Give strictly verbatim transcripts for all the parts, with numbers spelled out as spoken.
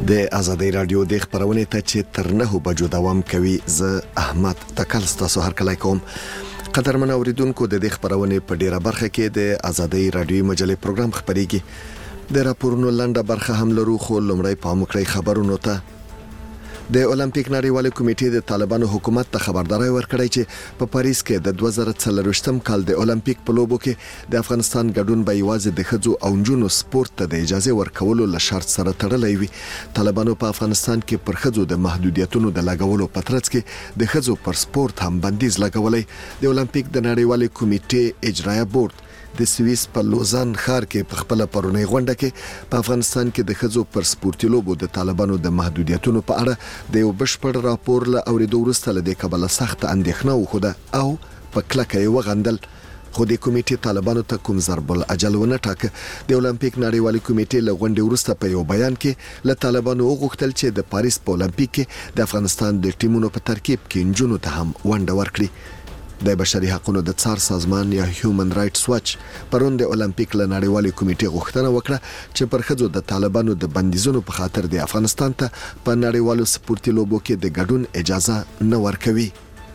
د آزادۍ رادیو د خبرونې ته چې تر نه بجو دوام کوي زه احمد تکل ستاسو هر کله کوم قدرمن اوریدونکو د دې خبرونې په ډیره برخه کې د آزادۍ رادیو مجلې پروګرام خبريږي د راپورونو لنډه برخه هم لرو خو لومړی پام وکړئ خبرونو ته د اولمپیک نړیوالې کمیټې د طالبانو حکومت ته خبرداري ورکړې چې په پاریس کې د دوه زره څلرویشتم کال د اولمپیک په لوبو کې د افغانستان ګډون به یوازې د ښځو او نجونو سپورت ته د اجازه ورکولو له شرط سره تړلی وي. طالبانو په افغانستان کې پر ښځو د محدودیتونو د لګولو په ترڅ کې د ښځو پر سپورت هم بندیز لګولې. د اولمپیک د نړیوالې کمیټې اجرایه بورډ د سویس په لوزان ښار کې په خپل پرونی غونډه کې په افغانستان کې د ښځو پر سپورتي لوبو د طالبانو د محدودیتونو په اړه د یو بشپړ راپور له اوریدو وروسته له دې کبله سخت اندېښنه وښوده او په کلکه یې وغندل. خو د کمیټې طالبانو ته کوم ضرب الاجل ونه ټاکه. د اولمپیک نړیوالې کمیټې له غونډې وروسته په یو بیان کې له طالبانو وغوښتل چې د پاریس په اولمپیک کې د افغانستان د ټیمونو په ترکیب کې نجونو ته هم ونډه ورکړي. د بشري حقوقو د څار سازمان یا هیومن رائټس واچ پرون د اولمپیک له نړیوالې کمیټې غوښتنه وکړه چې پر ښځو د طالبانو د بندیزونو په خاطر د افغانستان ته په نړیوالو سپورتي لوبو کې د ګډون اجازه نه ورکوي.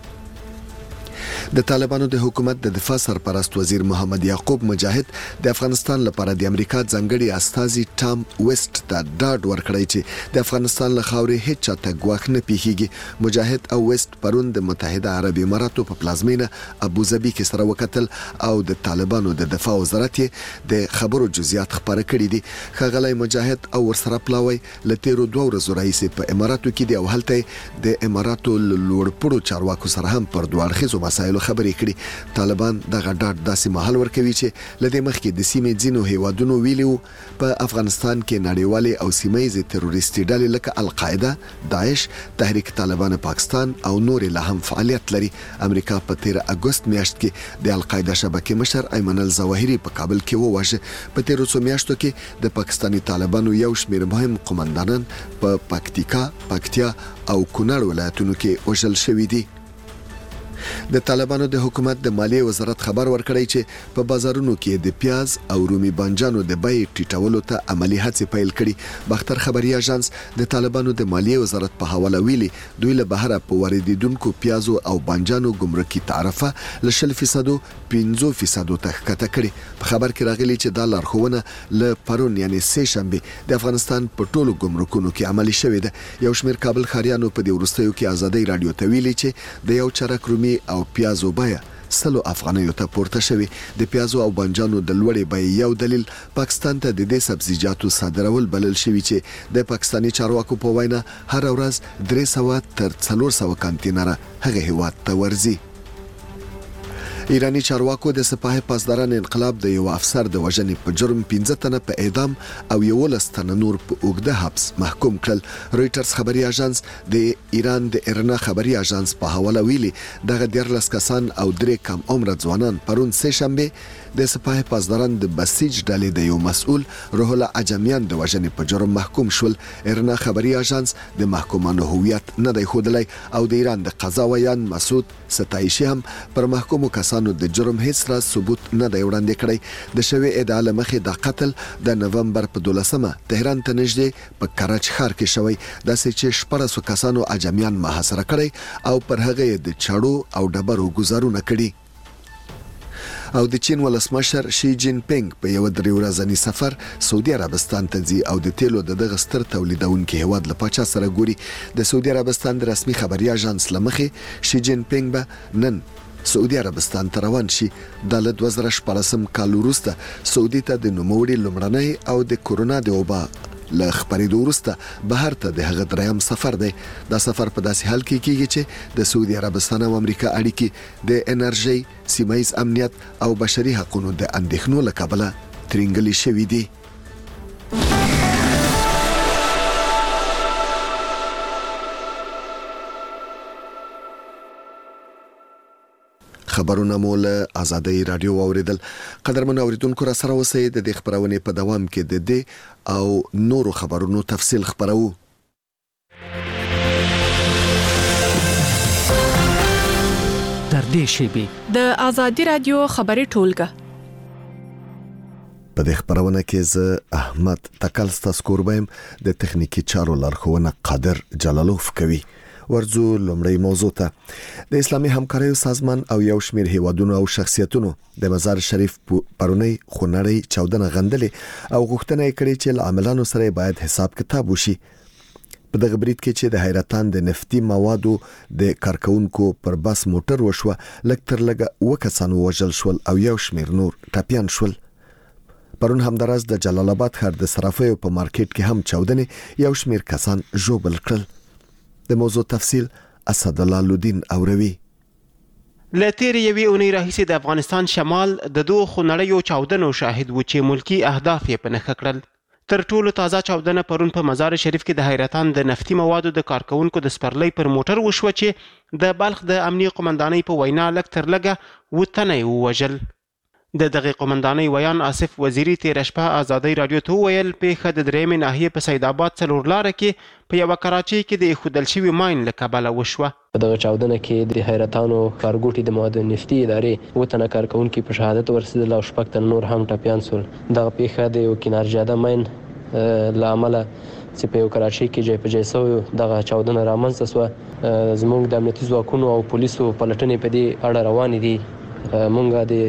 د طالبانو د حکومت د دفاع سرپرست وزیر محمد یعقوب مجاهد د افغانستان لپاره د امریکا ځانګړي استازي ټام ویسټ ته ډاډ ورکړی چې د افغانستان له خاورې هیڅ چاته ګواښ نه پیښیږي. مجاهد او ویسټ پرون د متحده عربي اماراتو په پلازمینه ابوظبي کې سره وکتل او د طالبانو د دفاع وزارت د خبرو جزئیات خبره کړي دي. ښاغلی مجاهد او ورسره پلاوی له تیرو دوه ورځو راهیسې په اماراتو کې دی او هلته د اماراتو لوړپوړو چارواکو سره هم پر دوه اړخیزو مسایلو خبرې کړي. طالبان دغه ډاډ داسې مهال ورکوي چې لدې مخکې د سیمې ځینو هیوادونو ویلو په افغانستان کې نړیوالې او سیمه‌یزې تروریستي ډلې لکه القاعده، داعش، تحریک طالبان پاکستان او نور له هم فعالیت لري. امریکا په تیر اگست میاشت کې د القاعده شبکې مشر ایمن الظواهري په کابل کې وواژه. په تیر څو میاشتو کې د پاکستاني طالبانو یو شمېر مهم قومندانان په پکتیکا، پکتیا او کونړ ولایتونو کې وژل شوي دي. د طالبانو د حکومت د مالیې وزارت خبر ورکړی چې په بازارونو کې د پیاز او رومي بانجانو د بیې ټیټولو ته عملی هڅې پیل کړي. باختر خبري اژانس د طالبانو د مالیې وزارت په حواله ویلي دوی له بهره په واردیدونکو پیازو او بانجانو ګمرکي تعرفه له شل فیصد پنځه فیصد ته ښکته کړي. په خبر کې راغلي چې دا لارښوونه له پرون یعنی سه شنبه د افغانستان په ټولو ګمرکونو کې عملی شوې ده. یو شمېر کابل خاریانو په دې وروستیو کې آزادۍ رادیو ته ویلي چې د یو چرک رومي او پیازو بیه سلو افغانیو ته پورته شوی. د پیازو او بانجانو د لوړې بیې یو دلیل پاکستان ته د دې سبزیجاتو صادرول بلل شوی چې د پاکستاني چارواکو په وینا هر ورځ درې سوه تر څلور سوه کانتینره هغه هیواد ته ورځي. ایرانی چارواکو د سپاه پاسداران انقلاب د یو افسر د وژنې په جرم پنځه تنه په اعدام او یولس تنه نور په اوږده حبس محکوم کړل. رويټرز خبري اژانس د ایران د ارنا خبري اژانس په حواله ویلي دغه دیارلس کسان او درې کم عمر ځوانان پرون سه شنبه د سپاه پاسداران د بسیج ډلې د یو مسؤل روح الله عجمیان د وژنې په جرم محکوم شول. ارنا خبري اژانس د محکومانو هویت نه دی ښودلی او د ایران د قضا ویان مسعود ستایشي هم پر محکومو کسانو د جرم هیڅ راز ثبوت نه دی وړاندې کړی. د شوی ادعا له مخې د قتل د نومبر په دولسمه تهران ته نږدې په کراچ ښار کې شوی. داسې چې شپږ کسانو عجمیان محاصره کړی او پر هغه د چړو او ډبرو گزارونه کړي. او د چین ولسمشر شي جین پینګ په یو درې ورځنی سفر سعودي عربستان ته ځي او د تیلو د دغه ستر تولیدونکو هیواد له پاچا سره ګوري. د سعودي عربستان د رسمي خبري اژانس لمخې شي جین پینګ به نن سعودي عربستان ته روان شي. د دوه زره شپږم کال وروسته سعودي ته د نوموړي لومړنی او د کورونا د وبا له خبرېدو وروسته بهر ته د هغه دریم سفر دی. دا سفر په داسې حال کې کیږي چې د سعودي عربستان او امریکا اړیکې د انرژي، سیمه‌ییز امنیت او بشري حقوقو د اندېښنو له کبله ترنګلې شوې دي. خبرونه مو له آزادۍ رادیو اوریدل. قدرمن اوریدونکو را سره اوسئ. د دې خبرونه په دوام کې د دې او نورو خبرونو تفصیل خبرو. تر دې شی به د آزادۍ رادیو خبري ټولګه په دې خبرونه کې زه احمد تکل ستاسو کوربم د تخنیکی چارو لارښوونه قادر جلالوف کوي. ورځو لومړی موضوع ته د اسلامي همکاریو سازمان او یو شمېر هیوادونو او شخصیتونو د مزار شریف پرونی خونړی چاودنه غندلې او غوښتنه یې کړې چې له عاملانو سره باید حساب کتاب وشي. په دغه برید کې چې د حیرتان د نفتي موادو د کارکونکو پر بس موټر وشوه، لږ تر لږه اوه کسان ووژل شول او یو شمېر نور ټپیان شول. پرون همداراز د جلال آباد ښار د صرافیو په مارکیټ کې هم چاودنې یو شمېر کسان ژوبل کړل. د موضوع تفصیل اسدالله لودین اوروي. له تیرې یوې اونۍ راهیسې د افغانستان شمال د دوه خونړیو چاودنو شاهد و چې ملکی اهداف یې په نښه کړل. تر ټولو تازه چاودنه پرون په مزار شریف کې د حیرتان د نفتي موادو د کارکونکو د سپرلۍ پر موټر وشوه چې د بلخ د امنیه قومندانۍ په وینا لږ تر لږه اووه تنه یې ووژل. د دغه قومندانۍ ویان آصف وزیری تیر شپه آزادۍ رادیو ته ویل پیښه د درېیمې ناحیې په سید آباد څلور لاره کې په یو کراچۍ کې د ایښودل شوي ماین له کبله وشوه. په دغه چاودنه کې د حیرتانو کارګوټي د موادو نفتي ادارې اووه تنه کارکونکي په شهادت ورسېدل او شپږ تنه نور هم ټپیان شول. دغه پیښه د یو کینارجاده ماین له امله چې په یو کراچۍ کې جای په جای سوی دغه چاودنه رامنځته شوه. زموږ د امنیتي ځواکونو او پولیسو پلټنې په دې اړه روانې دي. مونږ د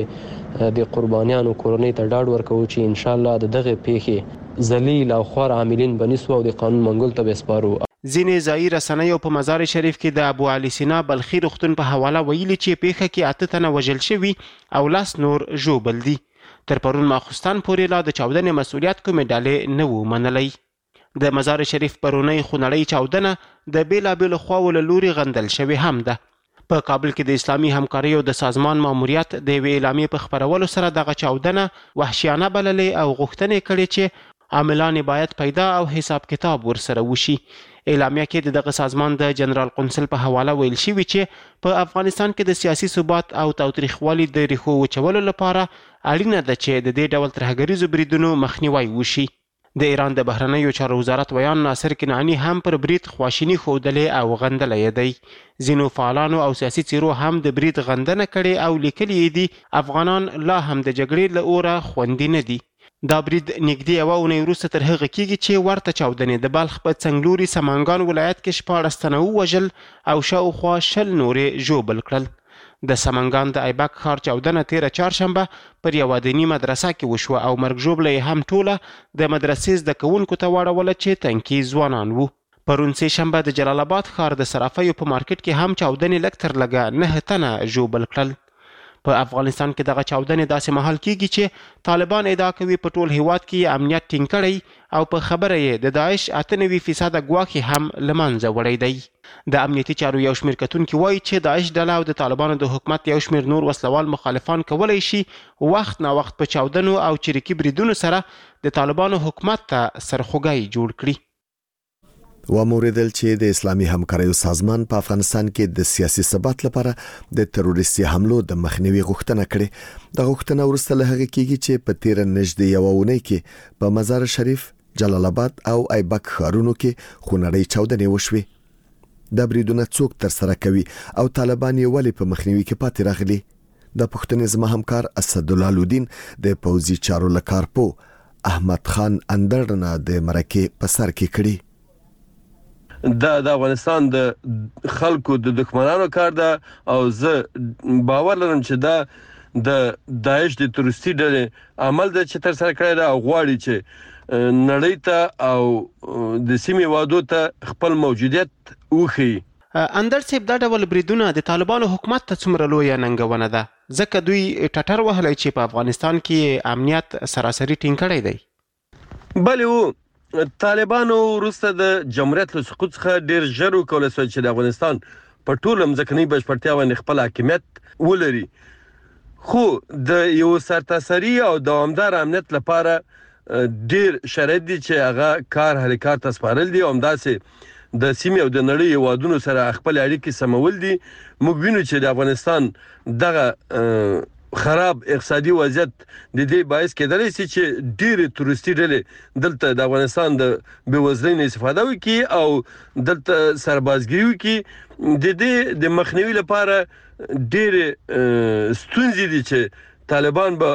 پیښې د قربانیانو کورنۍ ته ډاډ ورکوو چې ان شاء الله د دغه پیښې ذلیل او خوار عاملین بنیسو او د قانون منګول ته بسپارو. ځینې ځایي رسنیو په مزار شریف کې د ابو علي سینا بلخي روغتون په حواله ویلي چې پیښه کې اته تنه وژل شوي او لس نور ژوبل دي. تر پرون ماخوستان پورې لا د چاودنې مسؤلیت کومې ډلې نه وو منلی. د مزار شریف پرونی خونړۍ چاودنه د بیلابیلو خواو له لوري غندل شوې هم ده. په کابل کې د اسلامي همکاریو د سازمان ماموریت د یوې اعلامیې په خپرولو سره دغه چاودنه وحشیانه بللې او غوښتنې کړې چې عاملان باید پیدا او حساب کتاب ورسره وشي. اعلامیه کې د دغه سازمان د جنرال قونسل په حواله ویل شوي چې په افغانستان کې د سیاسي ثبات او تاوتریخوالي د ریښو وچولو لپاره اړینه ده چې د دې ډول ترهګریزو بریدونو مخنیوی وشي. د ایران د بهرنیو چارو وزارت ویان ناصر کنعانی هم پر برید خواشیني ښودلې او غندلی یې دی. ځینو فعالانو او سیاسي څیرو هم د برید غندنه کړې او لیکلي یې دي افغانان لا هم د جګړې له اوره خوندي نه دي. دا برید نږدې یوه اونۍ وروسته تر هغه کېږي چې ورته چاودنې د بلخ په څنګلوري سمنګان ولایت کې شپاړس تنه ووژل او شاوخوا شل نورې ژوبل کړل. د سمنګان د ایبک ښار چاودنه تیره چهارشنبه پر یوه دیني مدرسه کې وشوه او مرګ ژوبله یې هم ټوله د مدرسې زده کوونکو ته واړوله چې تنکي ځوانان وو. پرون سه شنبه د جلال آباد ښار د صرافیو په مارکیټ کې هم چاودنې لږ تر لږه نه تنه ژوبل کړل. په افغانستان کې دغه چاودنې داسې مهال کېږي چې طالبان ادعا کوي په ټول هیواد کې امنیت ټینګ کړی او په خبره یې د داعش اته نوي فیصده ګواښ هم له منځه وړی دی. د امنیتي چارو یو شمېر کتونکي وایي چې داعش ډله او د طالبانو د حکومت یو شمېر نور وسلوال مخالفان کولی شي وخت نا وخت په چاودنو او چریکي بریدونو سره د طالبانو حکومت ته سرخوږی جوړ کړي. و موریدل چې د اسلامي همکاریو سازمان په افغانستان کې د سیاسي ثبات لپاره د تروریستي حملو د مخنیوي غوښتنه کړې. د غوښتنه وروسته له هغه کېږي چې په تیر نږدې یوه اونۍ کې په مزار شریف، جلال آباد او ایبک ښارونو کې خونړۍ چاودنې وشوې. دا بریدونه څوک تر سره کوي او طالبان یې ولې په مخنیوي کې پاتې راغلي؟ د پښتنې زما همکار اسدالله لودین د پوځي چارو له کارپو احمد خان اندرنه د مرکې په سر کې کړي. دا د افغانستان د خلکو د دښمنانو کار ده او زه باور لرم چې دا د داعش د تروریستي ډلې عمل ده چې تر سره کړی ده او غواړي چې نړۍ ته او د سیمې وادو ته خپل موجودیت وښيي. اندر صاحب دا ډول بریدونه د طالبانو حکومت ته څومره لویه ننګونه ده ځکه دوی ټټر وهلی چې په افغانستان کې امنیت سراسري ټینګ کړی دی؟ بلې و طالبانو وروسته د جمهوریت له سقوط څخه ډېر ژر وکولی شول چې د افغانستان په ټوله مځکنۍ بشپړتیا باندې خپل حاکمیت ولري. خو د یو سرتاسري او دوامدار امنیت لپاره ډېر شرایط دي چې هغه کار هلکار ته سپارل دي او همداسې د سیمې او د نړۍ هیوادونو سره خپل اړیکې سمول دي. موږ وینو چې د افغانستان دغه خراب اقتصادي وضعیت د دې باعث کېدلی شي چې ډېرې تورستي ډلې دلته د افغانستان د بېوزلۍ نه استفاده وکړي او دلته سربازګري وکړي. د دې د مخنیوي لپاره ډېرې ستونزې دي چې طالبان به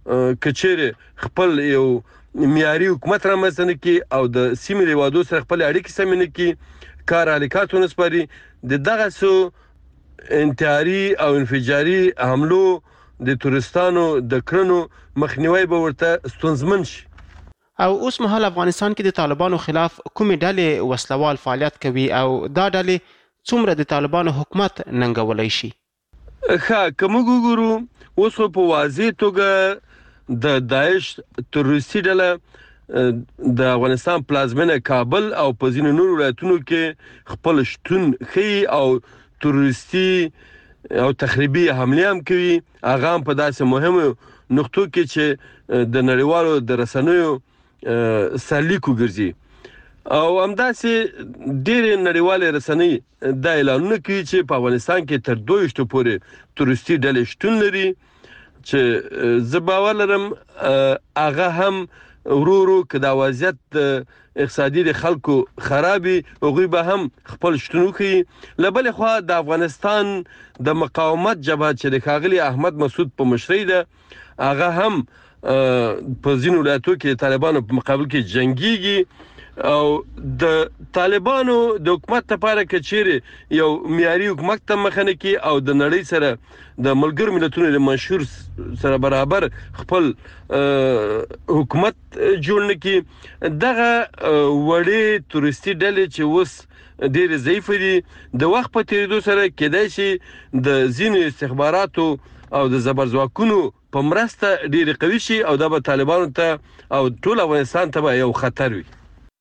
کچېره خپل یو معیاري حکومت رامنځته نه کړي او د سیمې له هیوادو سره خپل اړیکې سمې نه کړي، کار اهلیکات ونه سپاري، د دغسو انتحاري او انفجاري حملو د تورستانو د کړنو مخنیوی به ورته ستونزمن شي. او اوس مهال افغانستان کې د طالبانو خلاف کومې ډلې وسلوال فعالیت کوي او دا ډلې څومره د طالبانو حکومت ننګولی شي؟ ښه، که موږ وګورو اوس په واضح توګه د داعش تروریستي ډله د افغانستان پلازمینه کابل او په ځینو نورو ولایتونو کې خپل شتون ښیي او تروریستي او تخریبي حملې هم کوي، هغه هم په داسې مهمو نقطو کې چې د نړیوالو د رسنیو سرلیک وګرځي. او همداسې ډېرې نړیوالې رسنۍ دا اعلانونه کوي چې په افغانستان کې تر دوه ویشتو پورې تروریستي ډلې شتون لري، چې زه باور لرم هغه هم ورو ورو که دا وضعیت اقتصادي د خلکو خرابي هغوی به هم خپل شتون وښیي. له بلې خوا د افغانستان د مقاومت جبهه چې د ښاغلي احمد مسعود په مشرۍ ده، هغه هم په ځینو ولایتو کې د طالبانو په مقابل کې جنګیږي. او د طالبانو د حکومت لپاره که چیرې یو معیاري حکومت ته مخه نه کړي او د نړۍ سره د ملګرو ملتونو د منشور سره برابر خپل حکومت جوړ نه کړي، دغه وړې تورستي ډلې چې اوس ډېرې ضعیفه دي، د وخت په تېرېدو سره کېدای شي د ځینو استخباراتو او د زبرځواکونو په مرسته ډېرې قوي شي او دا به طالبانو ته او ټول افغانستان ته به یو خطر وي.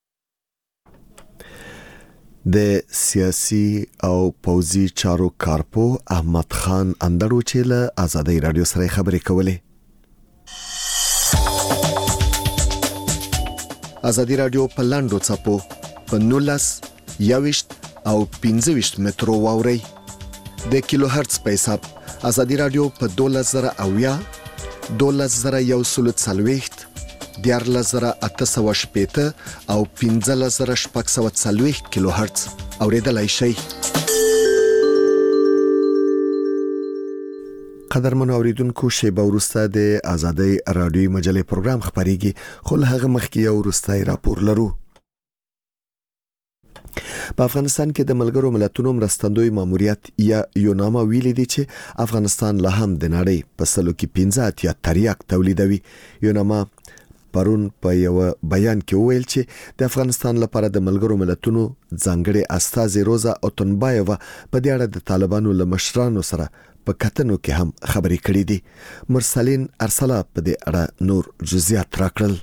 د سیاسي او پوځي چارو کارپو احمد خان اندړو چې له آزادۍ رادیو سره خبرې کولې. آزادۍ رادیو په لاندو څپو په نولس یوشت او پنځه ویشت مترو واوري د کیلو هرتز په حساب. آزادۍ رادیو په دولس زره اویا، دولس زره یو سل څلوېښت، دیارلس زره اته سوه شپېته او پنځلس زره شپږ سوه څلوېښت کیلو هرتز اوریدلای شئ. قدرمنو اوریدونکو، شیبه وروسته د آزادۍ رادیوي مجلې پروګرام خپرېږي، خو له هغه مخکې یو وروستی راپور لرو. په افغانستان کې د ملګرو ملتونو مرستندوی ماموریت یا یوناما ویلي دي چې افغانستان له هم د نړۍ په سلو کې پنځه اتیا تریاک تولیدوي. یوناما پرون په یو بیان کې وویل چې د افغانستان لپاره د ملګرو ملتونو ځانګړي استازي روزا اوتنبایووا په دې اړه د طالبانو له مشرانو سره په کتنو کې هم خبرې کړې دي. مرسلین ارسلا په دې اړه نور جزئیات راکړل.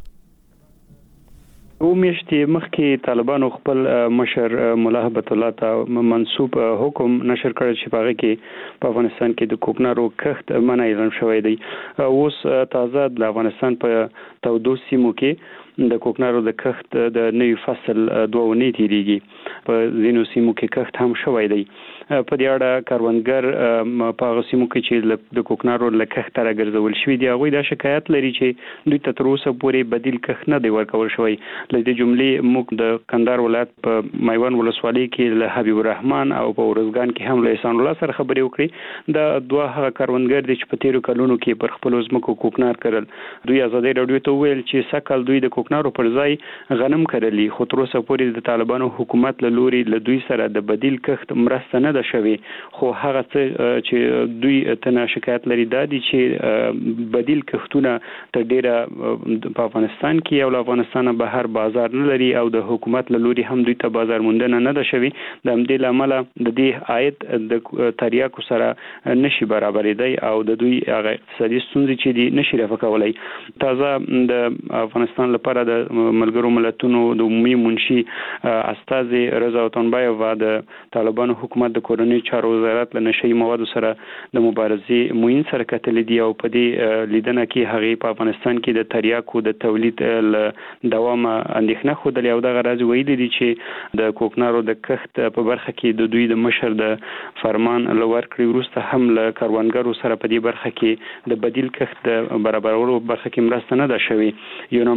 او میاشتې مخکې طالبانو خپل مشر مولا هبت الله ته منسوب حکم نشر کړ چې په هغه کې په افغانستان کې د کوکنارو کښت منع اعلان شوی دی. اوس تازه د افغانستان په تودو سیمو کې د کوکنارو د کښت د نوي فصل دوه اونۍ تیریږي، په ځینو سیمو کې کښت هم شوی دی. په دې اړه کاروانګر په هغه سیمو کې چې د کوکنارو له کښت راګرځول شوي دي، هغوی دا شکایت لري چې دوی ته تر اوسه پورې بدیل کښت نه دی ورکول شوی. له دې جملې موږ د کندهار ولایت په میوند ولسوالۍ کې له حبیب الرحمن او په ورزګان کې هم له احسان الله سره خبرې وکړې. دا دوه هغه کاروانګر دي چې په تیرو کلونو کې پر خپلو ځمکو کوکنار کرل. دوی آزادۍ راډیو ته وویل چې سږ دوی د کوکنارو پر ځای غنم کرلي، خو تر اوسه پورې د طالبانو حکومت له لوري له دوی سره د بدیل کښت مرسته نه ده شوې. خو هغه څه چې دوی ته شکایت لري دا دي چې بدیل کښتونه تر ډیره په افغانستان کې او له افغانستانه بهر بازار نه لري او د حکومت له لوري هم دوی ته بازار موندنه نه ده شوې. د همدې له امله د دې عاید د تریاکو سره نشي برابرېدی او د دوی هغه اقتصادي ستونزې چې دي نشي رفع کولی. تازه د افغانستان لپاره د ملګرو ملتونو د عمومي منشي استازي رضا اوتنبایووا د طالبانو حکومت د کورنۍ چارو وزارت له نشي موادو سره د مبارزې موین سره کتلې دي او په دې لیدنه کې هغه په افغانستان کې د تریاکو د تولید دوام اندېښنه خوده او د غراض ویلي دي چې د کوکنارو د کښت په برخه کې د دوی د مشر د فرمان لور کړی وروسته هم له کاروانګرو سره په دې برخه کې د بدیل کښت د برابرولو برخه کې مرسته نه ده شوې. یوناما په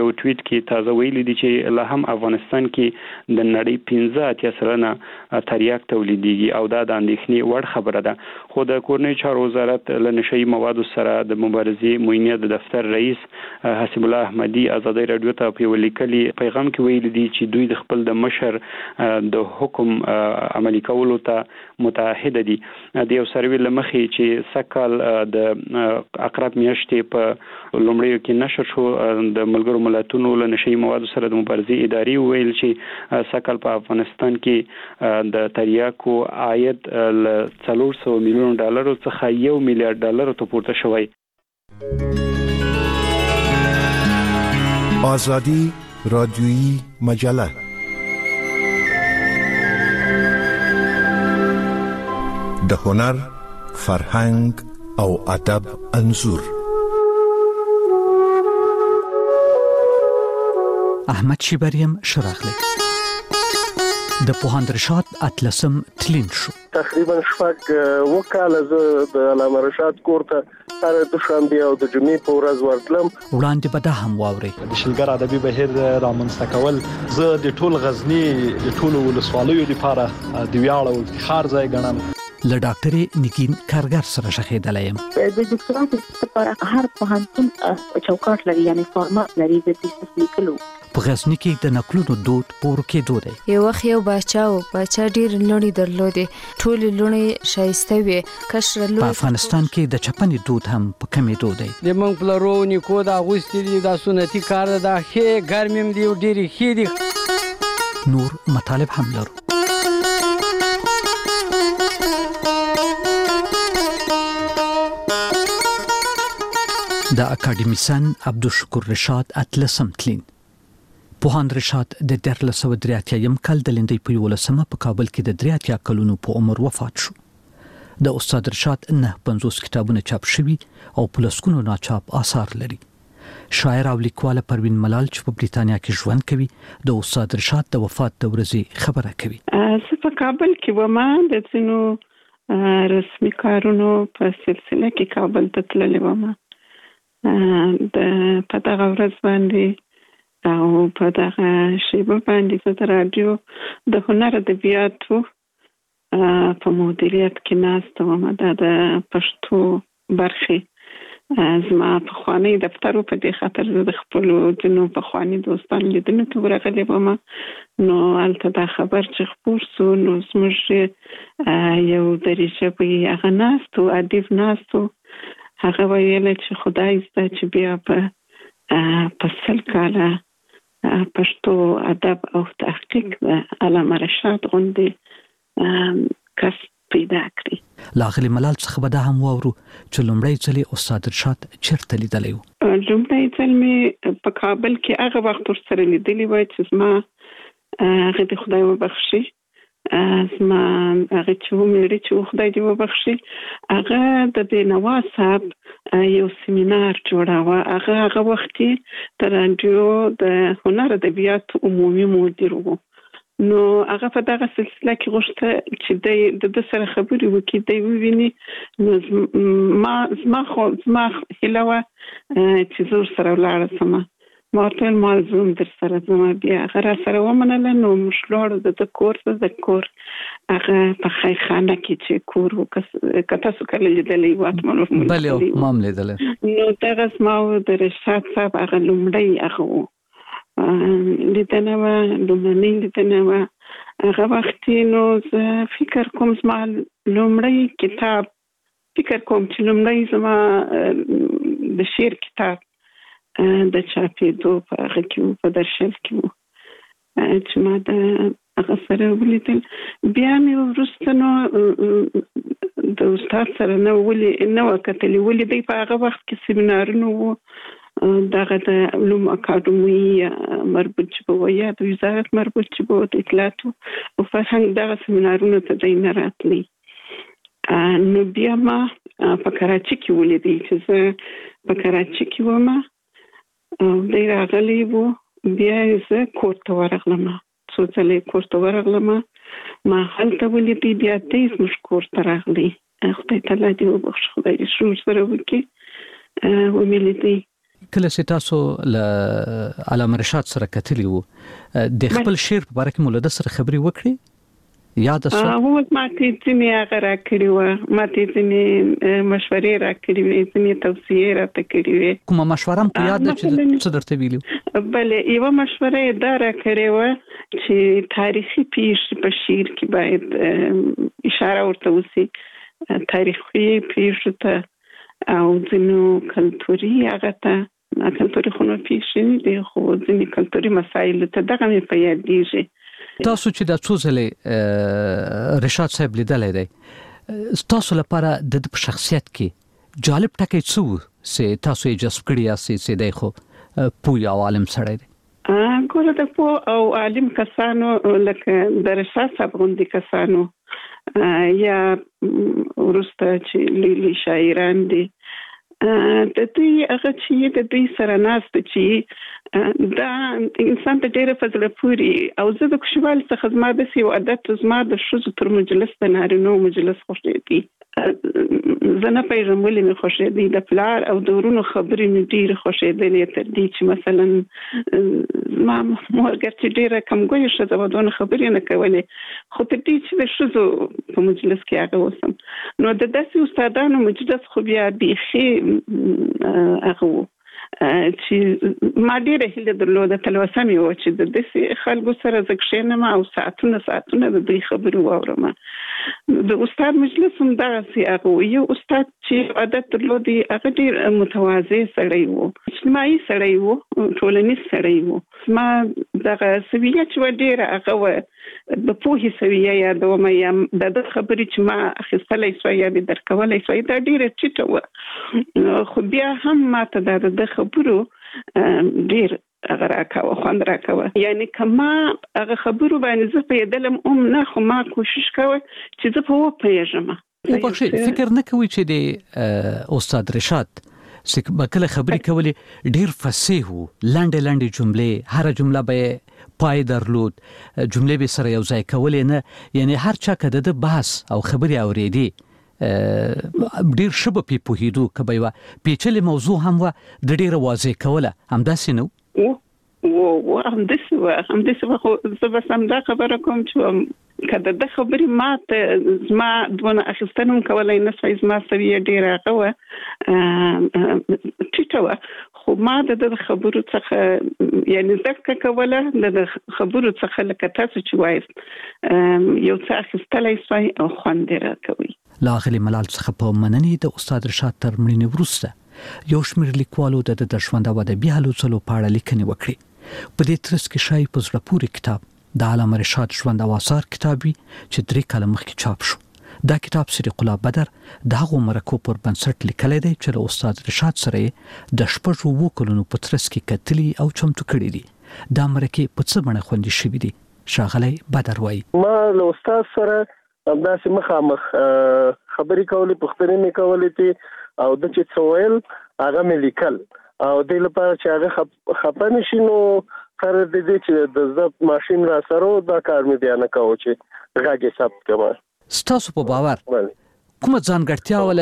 یو ټویټ کې تازه ویلي دي چې لا هم افغانستان کې د نړۍ پنځه اتیا سلنه تریاک تولیديږي او دا د اندېښنې وړ خبره ده خو د کورنۍ چارو وزارت له نشئی موادو سره د مبارزې موینه د دفتر رئیس حسیب الله احمدي ازادي رادیو ته په ولیکلي پیغام کې ویلي دي چې دوی د خپل د مشر د حکم عملي کولو ته متعهد دي د یو سروي لمخې چې سکل د اقرب میاشتې په لومړیو کې نشر شو د ملګرو ملتونو له نشئی موادو سره د مبارزې ادارې ویل چې سکل په افغانستان کې د تریاکو عاید له څلور سوه میلیون ډالرو څخه یو میلیارډ ډالر ته پورته شوی. آزادی رادیویی مجله د هنر، فرهنګ او ادب انځور. احمد شیبریم شراغلی د پوهاندرشاد اتلسم تلین شو. تقریبا شپږ وکاله زه د علامه رشاد کور ته هر دوشنبه او د جمعې په ورځ ورتلم. وړاندې به دا هم واوري د شلګر ادبي بهیر رامنځته کول زه د ټول غزنی د ټول ولسوالیو لپاره د ویاړ او افتخار ځای ګڼم. له ډاکټرې نگین کارګر سره شخېدلی یم. د ډاکټرانو لپاره هر پوهنتون چوکاټ لري یعنی فارمات لري د تیسیس لیکلو. په غزنی کې د نقلونو دود پور کې دود دی. یو وخت یو باچا و باچا ډیر لونی درلودې ټول لونی شایسته وي کشر لونی. په افغانستان کې د چپنې دود هم په کمې دود دی. د مونږ پلرو نیکو دا غوستې دي دا سنتي کار ده ښه ګرمیم دی ډیر ښه دي. نور مطالب هم لرو. د اکاډمیسن عبدالشکور رشاد اتلسم تلین. پوهاند رشاد د دیارلس سوه درې اتیا یم کال د لندۍ په یولسمه په کابل کې د درې اتیا کلونو په عمر وفات شو. د استاد رشاد نه پنځوس کتابونه چاپ شوي او په لسګونو ناچاپ آثار لري. شاعر او لیکوال پروین ملال چې په بریتانیا کې ژوند کوي د استاد رشاد د وفات د ورځې خبره کوي. زه په کابل کې وم د ځینو رسمي کارونو په سلسله کې کابل ته تللې وم. د په دغه ورځ باندې او په دغه شیبه باندې زه د راډیو د هنر ادبیاتو په مدیریت کې ناسته وم. دا د پښتو برخې زما پخوانی دفتر په دې خاطر زه د خپلو ځینو پخواني دوستانو لیدنو ته ورغلې وم. نو هلته دا خبر چې خپور سو نو زموږ یو دري ژبی هغه ناست و ادیب ناست و هغه ویل چې خدای زده چې بیا په په سل کاله پښتو ادب او تحقیق د علامه رشاد غوندې کس پیدا کړي. لاغلی ملال څخه به دا هم واورو چې لومړی ځلې استاد رشاد چیرته لیدلی و. لومړی ځل مې په کابل کې هغه وخت ورسره لیدلی وای چې زما هغه د خدای وبخښي زما هغه چې ومېړي چې خدای دې وبخښي هغه د بېنوا صاحب یو سیمینار جوړاوه. هغه هغه وخت د راډیو د هنر ادبیاتو عمومي مدیر و. نو هغه په دغه سلسله کې غوښته چې د د سره خبرې وکړي دی وویني. نو ما زما خو زما هیله وه چې زه ورسره ولاړه سمه. ما ورته ویل ما زوم در سره ځمه. بیا هغه را سره ومنله نو موږ لاړو د ده کور ته. د کور هغه په خیخانه کې چې کور و که تاسو کله لیدلی و بلې ما هم لیدلی. نو دغه زما د رشاد صاحب هغه لومړی هغه و لیدنه وه لومړنۍ لیدنه وه. هغه وخت نو زه فکر کوم زما لومړی کتاب فکر کوم چې لومړی زما د شعر کتاب د چاپېدو په هغه کې و په درشل کې و چې ما د هغه سره ولیدل. بیا مې وروسته نو د استاد سره نه ولې نه وه کتلې ولې دی په هغه وخت کې سیمینارونه وو دغه د علوم اکاډمي مربوط چې به یا د وزارت مربوط چې به د اطلاعاتو او فرهنګ دغه سیمینارونو ته دی نه راتلی. نو بیا ما په کراچي کې ولیدی چې زه په کراچي کې وم او دی راغلی و. بیا زه کور ته ورغلم څو ځلې کور ته ورغلم ما هلته ولیدی. بیا دی زموږ کور ته راغلی خدای تعالی دې وبخښي خدای دې شور سره وکړي ومې لیدی. کله چې تاسو له علامه رشاد سره کتلی وو د خپل شعر په اړه کې مولده سره خبري وکړي یاد اوسه هو ما ته ځینې هغه را کړی و ما ته ځینې مشورې را کړی وې ځینې توصیې را کړی وې کومه مشوره په یاد ده چې څه درته ویلو بلې یو مشوره دا را کړی و چې تاریخي پیښې په شعر کې باید اشاره ورته وسی تاریخي پیښې ته او ځینو کلتوري هغه ته کلتوري خونو پیښې دي خو ځینې کلتوري مسایل ته دغه مې په یاد دیږي تاسو چې د څو ځلې رشاد صاحب لیدلې دی تاسو لپاره د شخصیت کې جالب ټکی څه و چې تاسو یې جذب کړی یاست چې دی خو پوه او عالم سړی دی ګوره د پوه او عالم کسانو لکه د رشاد صاحب غوندې کسانو یا وروسته چې لوی شاعران دي د دوی هغه چې د دوی سره ناست چې دا انسان ته ډېر فضل پوری او زه د خوشحال څخه زما د سی عادت زما د شوز تر مجلس د نارینو مجلس خوشېدي زه نه پیژنم مې خوشېدي د پلار او د ورونو خبرې مې ډېر خوشېدلې تر دې چې مثلا ما مورګر چې ډېر کم ګوي شته د ودونه خبرې نه کولې خو تر دې چې د شوز په مجلس کې هغه وسم نو د داسې استادانو مجلس خو بیا بيخي هغه چې ما ډېر هیله درلوده تلوسه مې و چې د داسې خلکو سره زه کښېنم او ساعتونه ساعتونه د دوی خبرې واورم د استاد مجلس هم دغسې هغه یو استاد چې عادت درلودی هغه ډېر متواضع سړی و اجتماعي سړی و ټولنیز سړی و ما دغه سویه چې و ډېره هغه و د پوهې سویه یادوم یا د ده خبرې چې ما اخیستلی سوی یا مې درکولی سوی دا ډېره ټیټه وه خو بیا هم ما ته دا د ده خبرو ډېر هغه راکوه خوند راکوه یعنی که ما هغه خبرو باندې زه پوهېدلم هم نه خو ما کوشش کوه چې زه په وپوهېږم وبخښئ فکر نه کوئ چې د استاد رشاد چې به کله خبرې کولې ډېر فصیح و لنډې لنډې جملې هره جمله به پای درلود جملې به سره یو ځای کولې نه یعنی هر چا که د بحث او خبرې اورېدې ډېر ښه به پې پوهېدو که به یوه پیچلې موضوع هم وه د ډېره واضح کوله همداسې نه و و همداسې وه همداسې وه خو زه بس همدا خبره کوم چې که د ده خبرې ما ته زما دونه اخیستنه هم کولی نه سوی زما سویه ډېره هغه وه ټیټه وه خو ما د ده خبرو څخه یعنې زده کړه کوله د خبرو څخه لکه تاسو چې وایست یو څه اخیستلی سوی او خوند یې راکوي له اغلې ملال څخه په مننې د استاد رشاد تر مړینې وروسته یو شمېر لیکوالو د ده د ژوند او ادبي هلو ځلو په اړه لیکنې وکړې په دې ترڅ کې ښایي په زړه پورې کتاب د علامه رشاد ژوند او آثار کتاب وي چې درې کاله مخکې چاپ شو دا کتاب صدیق الله بدر د هغو مرکو پر بنسټ لیکلی دی چې له استاد رشاد سره یې د شپږو اووه کلونو په ترڅ کې کتلي او چمتو کړي دي دا مرکې په څه بڼه خوندي شوي دي ښاغلی بدر وایي ما له استاد سره همداسې مخامخ خبرې کولې پوښتنې مې کولې دي او د چې څه ویل هغه مې لیکل او دې لپاره چې هغه خفه نه شي نو خیر د دې چې د ضبط ماشین را سره دا کار مې بیا نه کوو چې غږ یې ثبت کړم ستاسو په باور کومه ځانګړتیا ولا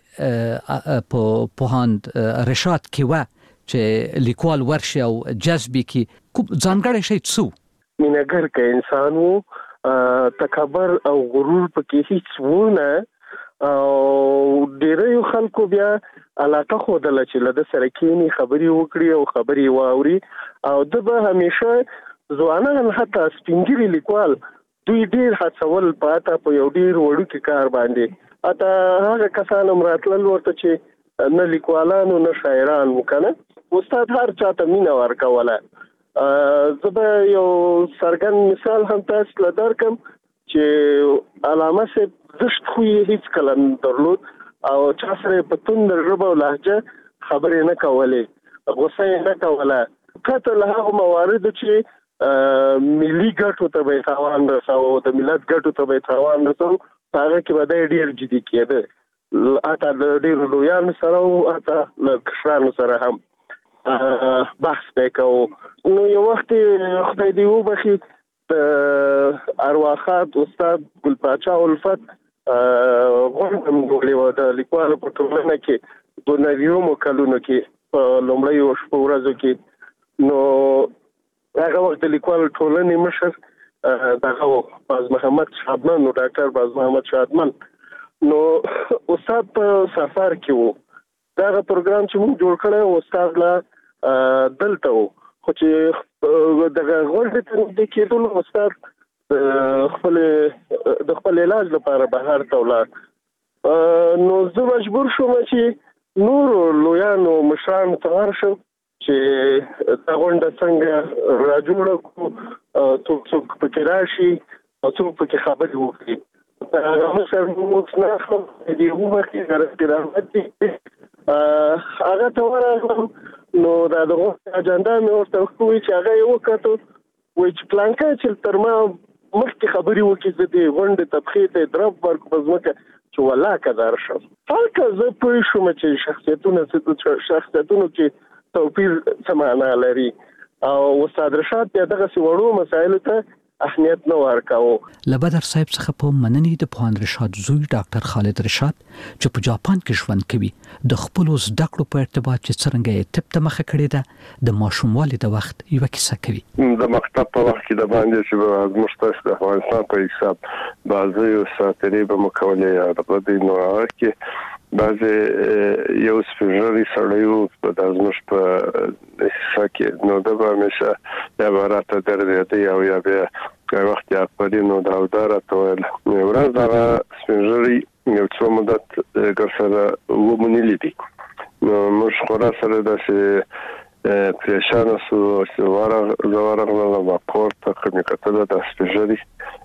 چې په پوهاند رشاد کې و چې لیکوال ورشي او جذبي کې کوم ځانګړی شی څه مینهګر کې انسان وو تکبر او غرور پکې هیڅ ونه او ډیرو خلکو بیا علاقه خوده چې له سره کېنی خبري وکړي او خبري واوري او د به همیشه ځوانان حتی سپینګری لیکوال دوی ډیر هڅول پاته په یو ډیر وړو کې کار باندې اته هغه کسانو مراتل ورته چې نه لیکوالانو نه شاعران وکنه استاد هر چاته مینا ورکوله زه یو سرګن مثال هم تاسو له درکم چې علامه سه زشت خو هیڅ کلم درلود او چا سره په توند ژبه او لهجه خبرې نه کولې غوسه نه کوله کته له هغه موارد چې ملي ګټو ته به تاوان رساو د ملت ګټو ته به تاوان رساو هغه کې به ډېر جدي کېده اته د ډېر لویانو سره او اته له کشرانو سره هم بحث وکاو نو یو وخت خدای دې وبخي د ارواخات استاد ګل پاچا الفت غوړم غوړي و د لیکوالو په ټولنه کې د نویو کلونو کې په لومړیو شپو ورځو کې نو هغه وخت د لیکوال ټولنې مشر دغه باز محمد شادمان نو ډاکټر باز محمد شادمان نو استاد په سفر کې وو دا پروګرام چې موږ جوړ کړو استاد لا دلته وو خو چې دغه غوړې ته د کېدل استاد خپل د خپل علاج لپاره بهر ته ولاړ نو زه مجبور شوم چې نور لویانو مشرانو ته ورشم چې دا غونډه څنګه راجوړه کړو څوک څوک پکې راشي او څوک پکې خبرې وکړي دا هغه سره موږ نه خو دې یو وخت کې راځي هغه ته ورغلم نو دا دغه اجنډا مې ورته وکړې چې هغه یو وکړو وای چې پلانکا چې تر ما مخکې خبرې وکړي چې د غونډې تبخیر ته درب ورک پزمکه چې ولا کدار شو فالکه زه پوه شوم چې شخصیتونه څه شخصیتونه چې توپیر سمانا لري او استاد رشاد دغه سوړو مسایلو ته اهمیت نه ورکاو. لبدر صاحب څخه په مننې د پوهاند رشاد زوی ډاکټر خالد رشاد چې په جاپان کې ژوند کوي د خپل زده کړو په ارتباط چې څنګه یې تپ ته مخه کړې ده د ماشوموالي د وخت یو کیسه کوي. د مکتب په وخت کې د باندې چې موږ تاسو د افغانستان په حساب بعضي ساتري به مکولې د دې نو کې بعضي یو سپیشالي سړیو په دازمش په حصہ کې نو د به مشه د عبارت درته او یا به که وخت یا پرینو دا وداره ټول ورځ دا سپیشالي یو څو مدت ګرځره ومنلې دي نو موږ خورا سره د چې پریشان سو چې واره زواره نه واپور ته کومه کتل د سپیشالي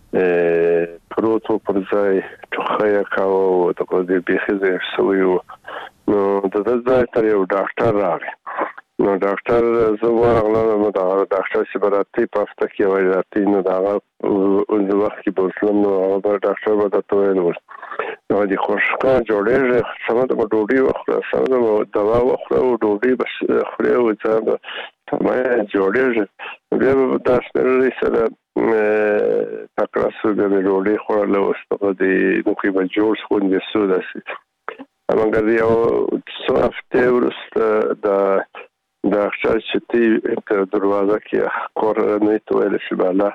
پروتو پر ځای ټوخه کاوه او د کوډي بيخزه سویو نو د دې ځای یو ډاکټر راغی نو ډاکټر زه ورغلم نو دا ډاکټر چې براتي په هفته کې وایي راته نو دا د وخت کې بوسلم نو هغه ډاکټر به تاسو ویل نو د خوشکا جوړېږي سمه د ډوډۍ وخوره سمه د دوا وخوره او ډوډۍ بس خوري او ځان سمه جوړېږي بیا به تاسو لري سره تکراسو د ډوډۍ خوړل او ستاسو د نوکي به جوړ شو د سوداسي امنګ دی او څو هفته ورسته د د اخشار چې تی دروازه کې کور نه تویل شي بالا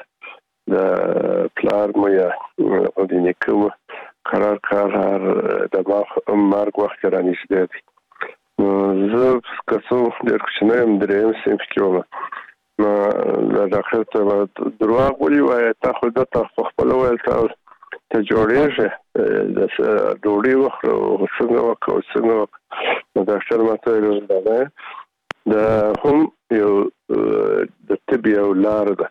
د پلار مو یا د نیکو قرار کار د مارګ وخت رانیشته دي زه کسو د کوچنیم دریم سیم کې ما د ډاکټر ته دروغ ویلي وای ته خو د تاسو خپل ویل تاسو ته جوړیږي د ډوډۍ وخت او څنګه وکړو څنګه د ډاکټر ماته ویل دا هم یو د طبي او لار ده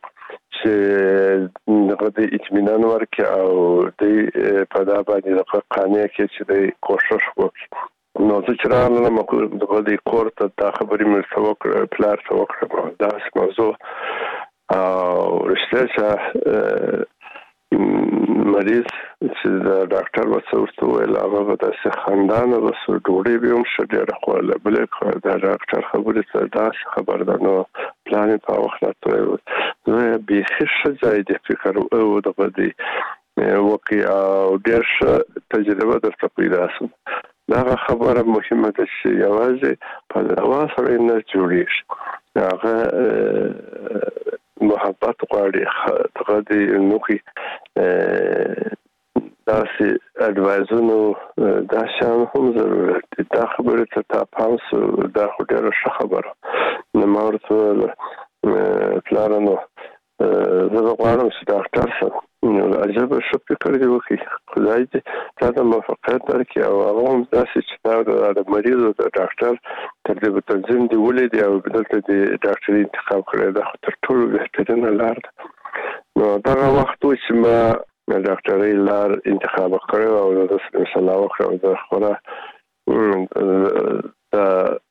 چې دغه اطمینان ورکړي او د په دا باندې د قانون کې چې د کوشش وکړي نو چې چرانه مکو دغه د کورت د خبرې مې څوک پلار څوک دا موضوع او رښتیا مریض چې د ډاکټر وڅورته ویل هغه د خاندان او سر ډوډۍ به هم شډیر خو له بل د ډاکټر خبرې څه دا خبر ده نو پلان په وخت راته زه به هیڅ ځای د فکر او د بدی وکي او ډیر تجربه درته پیدا شو دا خبره مهمه ده چې یوازې په دوا سره نه جوړیږي هغه محبت غواړي دغه د نوکي داسې اډوایزونو دا شان هم ضرورت دي دا خبره ته تاسو دا خو ډیره ښه خبره نه مورته پلانونو زه غواړم چې ډاکټر سره نو عجبه شو فکر دی وکي خدای دې دا موفقیت درکړي او هغه هم داسې چې دا د مریض او د ډاکټر تر دې تنظیم دی ولې دی او دلته د ډاکټري انتخاب کړی دا تر ټولو بهترینه لار ده نو دا وخت چې ما ډاکټري لار انتخاب کړو او د مثلا وکړو د خورا دا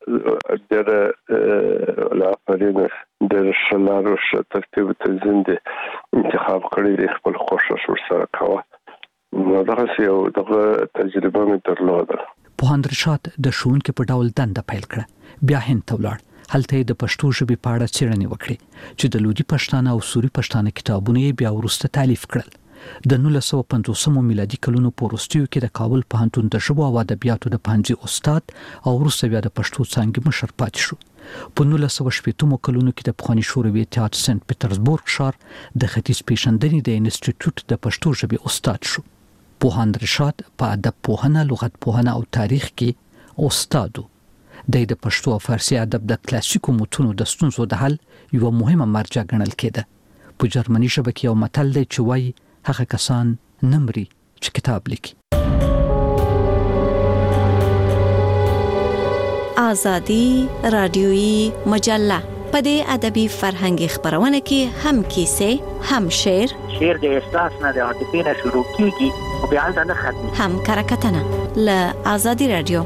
د لا پرینه د شلارو ش ترتیب تنظیم دی انتخاب کړی دی خپل خوښه شو سره کاوه نو دا یو دغه تجربه مې درلوده. پوهاند رشاد د ښوونکي په ډول دنده پیل کړه بیا هند ته ولاړ هلته د پښتو ژبې په اړه څېړنې وکړې چې د لودي پښتانه او سوري پښتانه کتابونه بیا ورسته تالیف کړل د نولس سوه پنځوسمو میلادي کلونو په وروستیو کې د کابل پوهنتون د ژبو او ادبیاتو د پوهنځي استاد او وروسته بیا د پښتو څانګې مشر پاتې شو. په نولس سوه شپږمو کلونو کې د پخواني شوروي اتحاد سنت پټرزبورګ ښار د ختیځ پیژندنې د انسټیټیوټ د پښتو ژبې استاد شو. پوهاند رشاد په ادب پوهنه، لغت پوهنه او تاریخ کې استاد و. د پښتو او فارسي ادب د کلاسیکو متونو د ستونزو د حل یو مهمه مرجع ګڼل کېده. په جرمني ژبه کې یو متل دی چې وایي هغه کسان نه مري چې کتاب لیکي. آزادي رادیويي مجله په دې ادبي فرهنګي خبرونه کې هم کیسې، هم شعر، شعر د احساس نه د عاطفې نه شروع کیږي او بیا نه ختمي، هم کرکټنه له آزادي رادیو.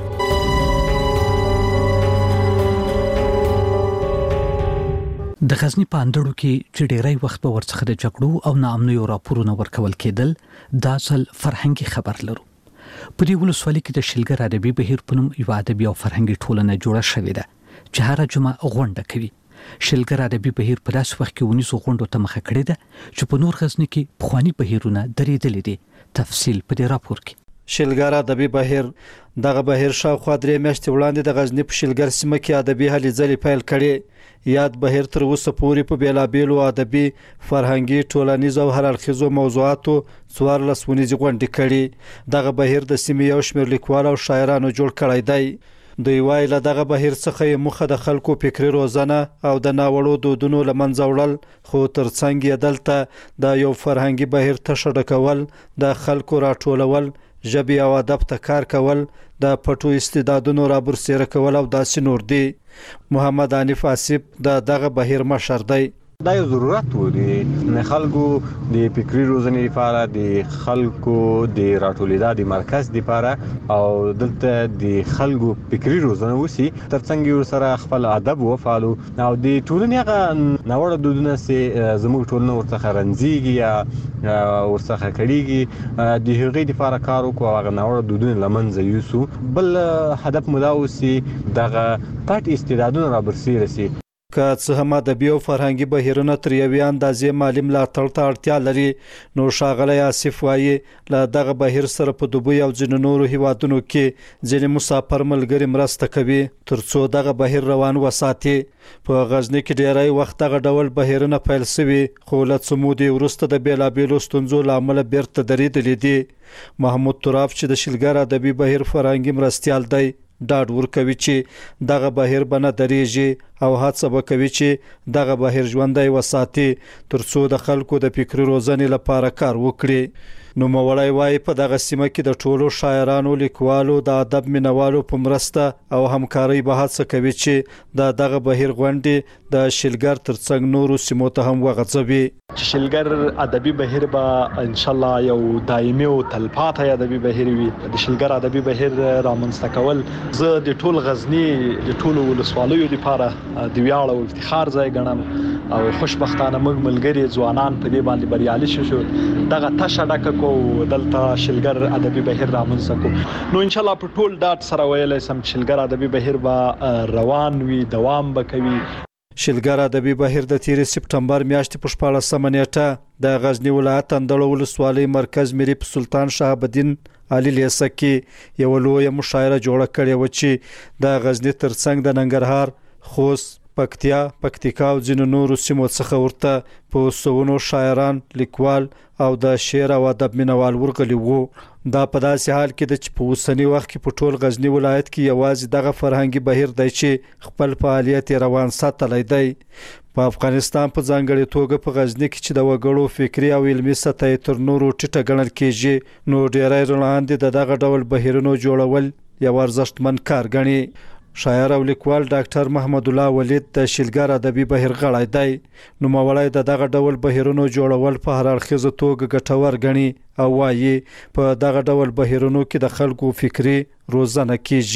د غزنی په اندړو کې چې ډیری وخت په ورڅخه د جګړو او ناامنیو راپورونه ورکول کېدل، دا اصل فرهنګي خبر لرو. په دې ولسوالۍ کې د شلګر ادبي بهیر په نوم یو ادبي او فرهنګي ټولنه جوړه شوې ده چې هر جمعه غونډه کوي. شلګر ادبي بهیر په داسې وخت کې ونیسو غونډو ته مخه کړې ده چې په نور غزنی کې پخواني بهیرونه درېدلي دي. تفصیل په دې راپور کې. شلګر ادبي بهیر دغه بهیر شاوخوا درې میاشتې وړاندې د غزنی په شلګر سیمه کې ادبي هلې ځلې پیل کړې. یاد بهیر تر اوسه پورې په بیلابیلو ادبي، فرهنګي، ټولنیز او هر اړخیزو موضوعاتو څوارلس ونیزې غونډې کړي. دغه بهیر د سیمې یو شمېر لیکوال او شاعرانو جوړ کړی دی. دوی وایي له دغه بهیر څخه یې موخه د خلکو فکري روزنه او د ناوړو دودونو له منځه وړل، خو ترڅنګ یې دلته د یو فرهنګي بهیر تشه ډکول، د خلکو راټولول، ژبې او ادب ته کار کول، د پټو استعدادونو رابرسېره کول او داسې نور دي. محمد حنیف آصف د دغه بهیر مشر دی. دا یو ضرورت و د خلکو د فکري روزنې لپاره، د خلکو د راټولېدا د مرکز لپاره او دلته د خلکو فکري روزنه وسی، ترڅنګ یې سره خپل ادب وفالو او د ټولنې هغه ناوړه دودونه چې زموږ ټولنه ورڅخه رنځيږي یا ورڅخه کړيږي د هغې لپاره کار وکړو، هغه ناوړه دودونه لمنځه یوسو. بل هدف مو دا وسی دغه پټ استعدادونه رابرسېره سي. که څه هم ادبي او فرهنګي بهیرونه تر یوې اندازې مالي ملاتړ ته اړتیا لري، نو ښاغلی آصف وایي له دغه بهیر سره په دوبۍ او ځینو نورو هیوادونو کې ځینې مسافر ملګري مرسته کوي ترڅو دغه بهیر روان وساتي. په غزنی کې ډیری وخت دغه ډول بهیرونه پیل شوي، خو له څه مودې وروسته د بیلابیلو ستونزو له امله بیرته درېدلي دي. محمود تراب چې د شلګر ادبي بهیر فرهنګي مرستیال دی، ډاډ ورکوي چې دغه بهیر به نه درېږي او هڅه به کوي چې دغه بهیر ژوندی وساتي ترڅو د خلکو د فکري روزنې لپاره کار وکړي. نوموړی وایي په دغه سیمه کې د ټولو شاعرانو، لیکوالو، د ادب مینوالو په مرسته او همکارۍ به هڅه کوي چې د دغه بهیر غونډې د شلګر ترڅنګ نورو سیمو ته هم وغځوي. چې شلګر ادبي بهیر به ان شاء الله یو دایمي او تلپاتې ادبي بهیر وي. د شلګر ادبي بهیر رامنځته کول زه د ټول غزنی د ټول ولسوالیو لپاره د ویاړ او افتخار ځای ګڼم او خوشبختانه موږ ملګري ځوانان په دې باندې بریالي شو. دغه تشه ډکه کو دلته شلګر ادبي بهیر رامنځته کو، نو ان شاء الله په ټول ډاډ سره ویلی سم چې شلګر ادبي بهیر به روان وي، دوام به کوي. شلګر ادبي بهیر د تیرې سپټمبر میاشتې په شپاړسمه نیټه د غزنی ولایت اندړو ولسوالۍ مرکز میری په سلطان شهاب الدین علي لیسه کې یو لویه مشاعره جوړه کړې و چې د غزنی ترڅنګ د ننګرهار، خوست، پکتیا، پکتیکا او ځینو نورو سیمو څخه ورته په سونو شاعران، لیکوال او د شعر او ادب مینوال ورغلي وو. دا په داسې حال کې ده چې په اوسني وخت کې په ټول غزنی ولایت کې یوازې دغه فرهنګي بهیر دی چې خپل فعالیت روان ساتلی دی. په افغانستان په ځانګړې توګه په غزنی کې چې د وګړو فکري او علمي سطح تر نورو ټیټه ګڼل کېږي، نو ډیری وړاندې د دغه ډول بهیرونو جوړول یو ارزښتمن کار ګڼي. شاعر او لیکوال ډاکټر محمد الله ولید د شلګر ادبي بهیر غړی دی. نوموړی د دغه ډول بهیرونو جوړول په هر اړخیزه توګه ګټور ګڼي او وایي په دغه ډول بهیرونو کې د خلکو فکري روزنه کیږي.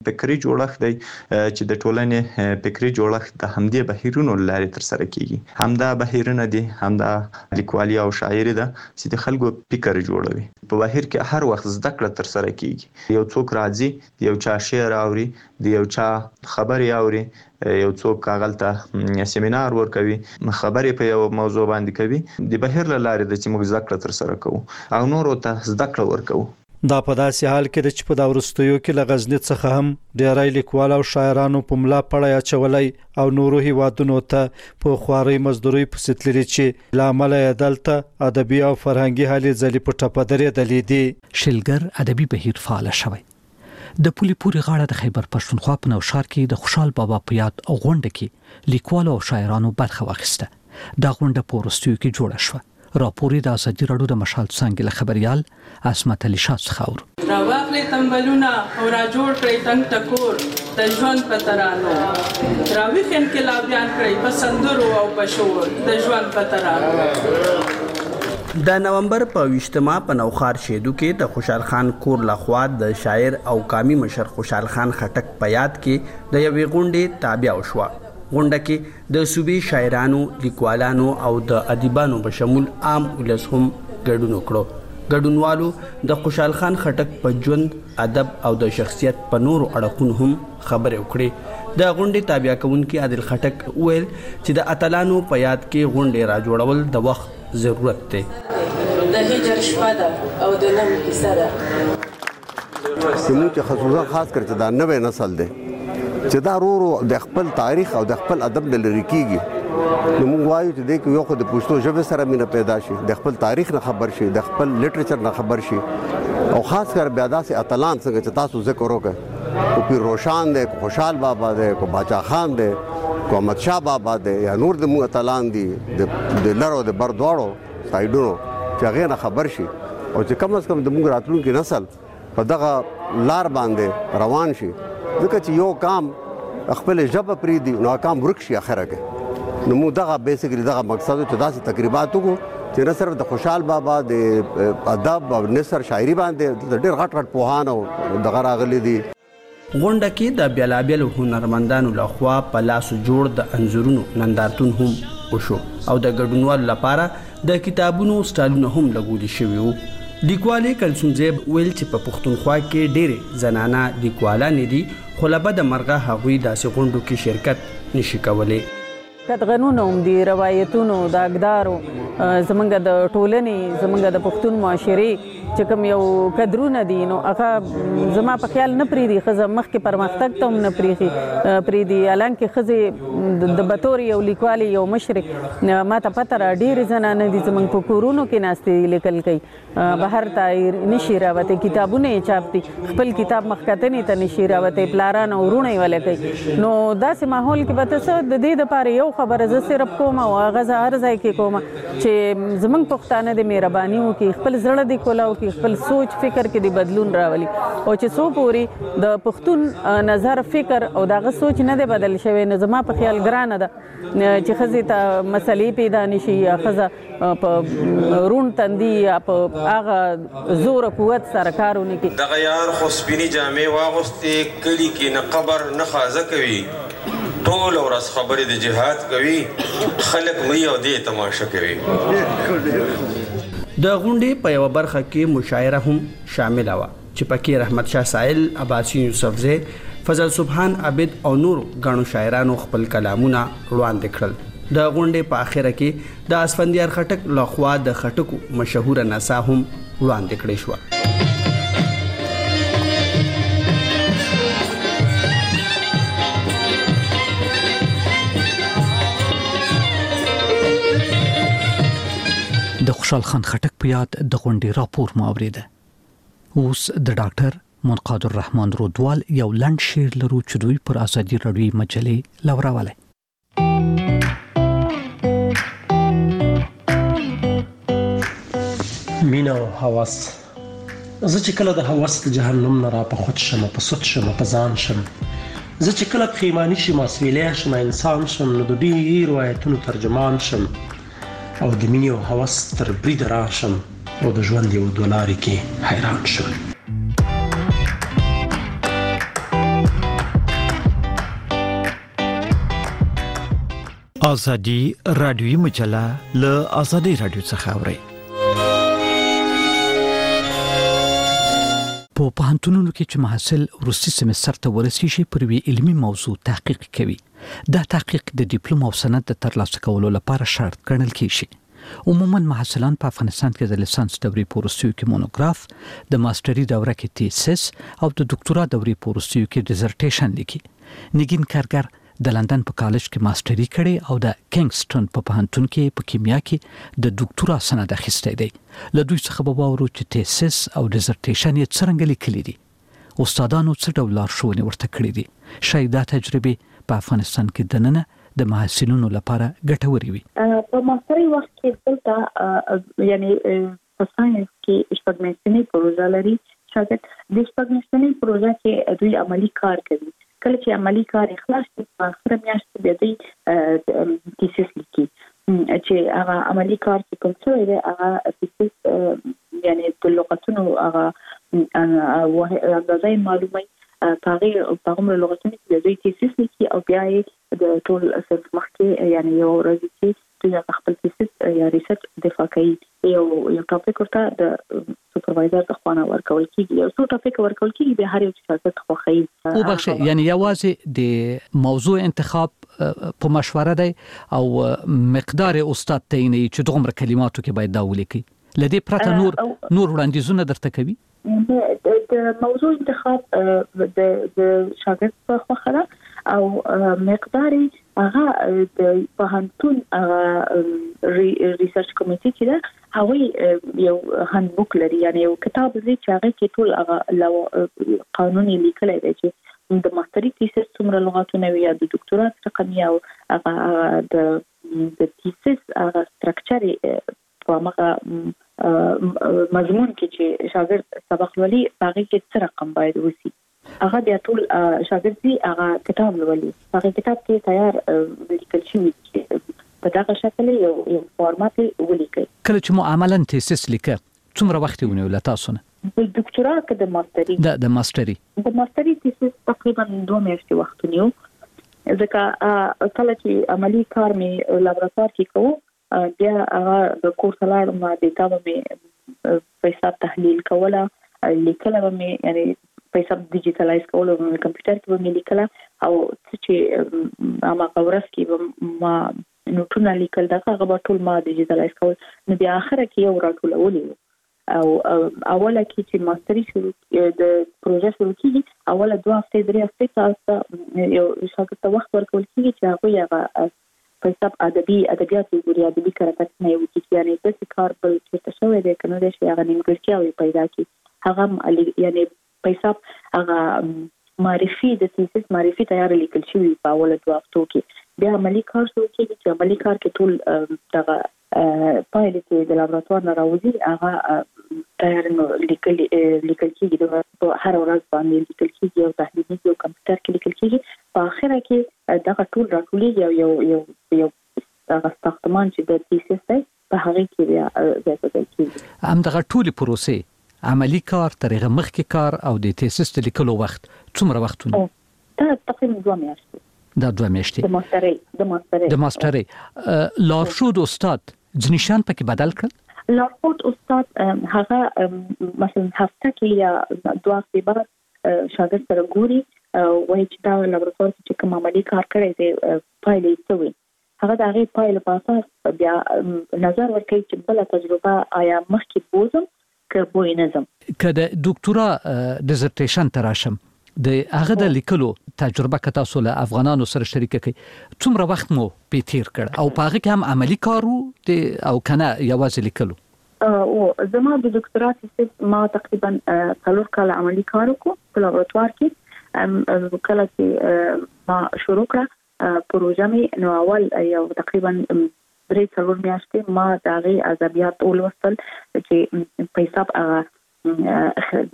فکری جوړښت دی چې د ټولنې فکری جوړښت د همدې بهیرونو لارې تر سره کیږي. همدا بهیرونه دي، همدا لیکوالي او شاعري ده چې د خلکو فکر جوړوي. په بهیر کې هر وخت زده کړه تر سره کیږي. یو څوک راځي، یو چا شعر اوري، د یو چا خبري اوري، یو څوک کاغلته سیمینار ورکوي، خبرې په یو موضوع باندې کوي. د بهیر له لارې د چې موږ زده کړه تر سره کوو او نورو ته زده کړه ورکوو. دا په داسې حال کې چې په دا وروستیو کې له غزني څخه هم ډېری لیکوال او شاعرانو په ملا پړی اچولی او نورو هیوادونو ته په خوارۍ مزدورۍ پسې تللي چې له امله یې دلته ادبي او فرهنګي هلې ځلې په ټپه درېدلې دي. شلګر ادبي بهیر فعاله شوی. د پولي پوري غاړه د خیبر پښتونخوا په نوشهر کې د خوشحال بابا په یاد غونډه کې لیکوالو او شاعرانو برخه واخیسته. دا غونډه په وروستیو کې جوړه شوه. راپورې د ازادي راډیو د مشال څنګه خبريال عصمت علي شاه څخاور. راوغلې تمبلونه او را جوړ کړی تنگ ټکور د ژوند په ترانو، راویښ انقلابیان کړی په سندرو او په شور د ژوند په ترانو. د نومبر په ویشتمه په نوخار شیدو کې د خوشحال خان کور لخوا د شاعر او قامي مشر خوشحال خان خټک په یاد کې د یوې غونډې تابع وشوه. غونډه کې د صوبې شاعرانو، لیکوالانو او د ادیبانو په شمول عام ولس هم ګډون وکړو. ګډونوالو د خوشحال خان خټک په ژوند، ادب او د شخصیت په نورو اړخونو هم خبرې وکړې. د غونډې تابع کوونکي عادل خټک ویل چې د اتلانو په یاد کې غونډې را جوړول د وخت ضرورت دی. د هجر شپه ده او د نن کیسه ده. زموږ خصوصا خاص کر چې دا نوې نسل دی چې دا ورو د خپل تاریخ او د خپل ادب نه لري کیږي. نو موږ وایو چې د یو خو د پښتو ژبې سره مینه پیدا شي، د خپل تاریخ نه خبر شي، د خپل لټریچر نه خبر شي، او خاص کر بیا داسې اتلان څنګه چې تاسو ذکر وکړ، کو پیر روشان دی، کو خوشحال بابا دی، کو باچا خان دی، کو احمد شاه بابا دی، یا نور د موږ اتلان دي د لرو د بر دواړو سایډونو چې هغې نه خبر شي او چې کم از کم د موږ راتلونکي نسل په دغه لار باندې روان شي. ځکه چې یو کام خپل ژبه پریدي نو کام ورک شي اخره کې. نو موږ دغه بیسیکلی دغه مقصد ته داسې تقریبات وکړو چې نه صرف د خوشحال بابا د ادب او نثر شاعري باندې د ډېر غټ غټ پوهان او دغه راغلي دي. غونډه کې د بیلابیلو هنرمندانو لخوا په لاسو جوړ د انځورونو نندارتون هم وشو او د ګډونوالو لپاره د کتابونو سټالونه هم لګول شوي وو. لیکوالې کلثوم زیب ویل چې په پښتونخوا کې ډېرې زنانه لیکوالانې دي، خو له بده مرغه هغوی داسې غونډو کې شرکت نشي کولی. کتغنونو هم دي، روایتونو د اقدارو زمونږ د ټولنې، زمونږ د پښتون معاشرې چې کوم یو قدرونه دي نو هغه زما په خیال نه پریدي ښځه مخکې پرمختګ ته هم نه پریږي پریدي. حالانکې ښځې د بطور یو لیکوالې یو مشرې ما ته پته را ډېرې زنانه دي زموږ په کورونو کې ناستې لیکل کوي، بهر ته نشي راوتی، کتابونه یې چاپ دي، خپل کتاب مخکتنې ته نشي راوتی، پلاران او وروڼه یې ولی کوي. نو داسې ماحول کې به ته څه د دې دپاره یو خبره زه صرف کوم او هغه زه هر ځای کې کوم چې زموږ پښتانه د مهرباني وکړي، خپل زړه دې کولاو کړي، خپل سوچ فکر کې د بدلون راولي، او چې څو پورې د پښتون نظر فکر او دغه سوچ نه دی بدل شوی نو زما په خیال ګرانه ده چې ښځې ته مسلې پیدا نشي یا ښځه په روڼ تندي یا په هغه زور قوت سره کار ونه کړي. دغه یار خو سپینې جامې واغوستې، کلي کې نه قبر نه خازه کوي، ټول ورځ خبرې د جهاد کوي، خلک مړي او دې تماشه کوي. د غونډې په یوه برخه کې مشاعره هم شامله وه چې پکې رحمت شاه سائل، عباسي یوسفزی، فضل سبحان عابد او نور ګڼو شاعرانو خپل کلامونه وړاندې کړل. د غونډې په اخره کې د اسفندیار خټک لخوا د خټکو مشهوره نڅا هم وړاندې کړې شوه. د خوشحال خان خټک په یاد د غونډې راپور مو اوریده. اوس د ډاکټر منقاد الرحمن رودوال یو لنډ شعر لرو چې دوی پر ازادي راډیوي مجلې لوراولی. مینا او هوس، زه چې کله د هوس د جهنم نه را په خود شم، په سود شم، په ځان شم، زه چې کله پښیماني شم، اسویلی شم، انسان شم، نو د ډېرو آیتونو ترجمان شم او د مینې او هوس تر بریده راشم او د ژوند یو دوه لارې کې حیران شم. ازادي رادیوي مجله له ازادي رادیو څخه اوري. په پوهنتونونو کې چې محصل وروستي سمستر ته ورسیږي پر وی علمي موضوع تحقیق کوي. دا تحقیق د ډیپلوم او سند د ترلاسه کولو لپاره شرط ګڼل کیږي. عموما محصلان په افغانستان کې د لیسانس دورې په وروستیو کې مونوګراف، د ماستري دوره کې تیسس او د ډاکټورا دورې په وروستیو کې ډیزرټیشن لیکي. نگین کارګر د لندن په کالج کې ماستري کړي او د کینګسټن په پوهنتون کې په کیمیا کې د ډاکټورا سند اخیستی دی. له دوی څخه به واورو چې تیسس او ډیزرټیشن یې څرنګه لیکلي دي. استادانو څه ډول لارښوونې ورته کړې دي. شاید دا تجربه په افغانستان کې دننه د محصلینو لپاره ګټورې وي. په ماستري وخت کې دلته یعنی په ساينس کې شپږمیاشتنۍ پروژه لري. شاګرد د شپږمیاشتنۍ پروژه کې دوی عملی کار کوي. کله چې عملی کار اخلاص شي په اخر میاشت کې دوی تیسس لیکي چې هغه عملی کار چې کوم څه دی هغه تیسس یعنی د لغتونو هغه اندازې معلومه پاره په کوم لغتونو کې دوی تیسس لیکي او بیا یې د ټول اساس مخکې یعنی یو ورځ کې دوی خپل تیسس یا ریسرچ دفاع کوي. یو یو ټاپک ورته د سوپروایزر د خوانه ورکول کیږي. یو څو ټاپک ورکول کیږي به هر یو شاګرد خوښي او بخښه یعنی یوازې د موضوع انتخاب په مشوره دی او مقدار استاد تعیني چې دغه کلماتو کې باید دا ولیکي. لدې پرته نور نور وړاندیزونه درته کوي. د موضوع انتخاب د د شاګرد په خوخه او مقدار هغه د پوهنتون ریسرچ کمیټې چې دا هغه یو هاندبوک لري یعنی یو کتاب دی چې هغه کې ټول هغه قانوني لیکل دی چې د ماستري تیسس څومره لغاتونه وي یا د ډاکټورا رقم یا هغه د د تیسس هغه سټرکچر په هغه مضمون کې چې شاګرد سبق لولي هغه کې څه رقم باید وسی هغه بیا ټول شاګرد دی هغه کتاب لولي. هغه کتاب کې تیار لیکل شوی په دغه شکل یو یو فارمات ولیکي. کله چې مو عملاً تیسس لیکه څومره وخت ونیول تاسو نه؟ د ډاکټورا کې د ماستري د د ماستري د ماستري تیسس تقریبا دوه میاشتې وخت ونیو. ځکه کله چې عملی کار می لابراتوار کې کوو بیا هغه د کورس لاړ ما ډیټا به پیسې تحلیل کوله لیکله به مې یعنی پیسې ډیجیټلایز کوله په کمپیوټر کې به مې لیکله او چې ما قورس کې ما نوټونه لیکل دا هغه ټول ما ډیجیټلایز کول. نو بیا اخر کې یو راټولولې او اوله کې چې ماستري شروع د پروژه شروع کیږي اوله دوه هفته درې هفته تاسو یو شاګرد ته وخت ورکول کیږي چې هغه هغه پیسې ادبي ادبیات ګوري ادبي کارکټ نه یو چې یعنی د کار په څه شوی دی کنه د شي هغه نیمګړتیاوي پیدا کی هغه یعنی پیسې هغه معرفي د تیسس معرفي تیار لیکل شوی په اوله دوه هفتو کې بیا عملی کار شروع کیږي چې عملی کار کې ټول دغه پایلې چې د لابراتوار نه راوځي هغه تیار لیکل لیکل کیږي د هر ورځ باندې لیکل کیږي او تحلیل یو کمپیوټر کې لیکل کیږي. په اخره کې دغه ټول راټولېږي یو یو یو هغه ساختمان چې د تیسس دی په هغه کې بیا ځای کیږي. هم دغه ټول پروسې عملی کار ترغه مخکې کار او د تیسس د لیکلو وخت څومره وخت ونیو؟ دا تقریبا دوه میاشتې. دا دوه میاشتې د ماستري د ماستري د ماستري لارښود استاد ځنیشان پکې بدل کړ. لارښود استاد هغه مثلا هفته کې یا دوه هفتې بعد شاګرد سره ګوري وایي چې دا لابراتوار کې کوم عملی کار کړی دی پایلې څه وي هغه د هغې پایلې په اساس بیا نظر ورکوي چې بله تجربه آیا مخکې بوزم که بوی نظم. که د ډاکټورا ډیزرټیشن ته راشم د هغه د لیکلو تجربه که تاسو له افغانانو سره شریکه کړئ څومره وخت مو پې تیر کړ او په هغه کې هم عملي کار و او که نه یوازې لیکلو؟ او زما د ډاکټورا تیسس ما تقریبا څلور کاله عملي کار وکړو په لابراتوار کې. کله چې ما شروع کړه پروژه مې نو اول یو تقریبا درې څلور میاشتې ما د هغې ادبیات ولوستل چې پیسې هغه د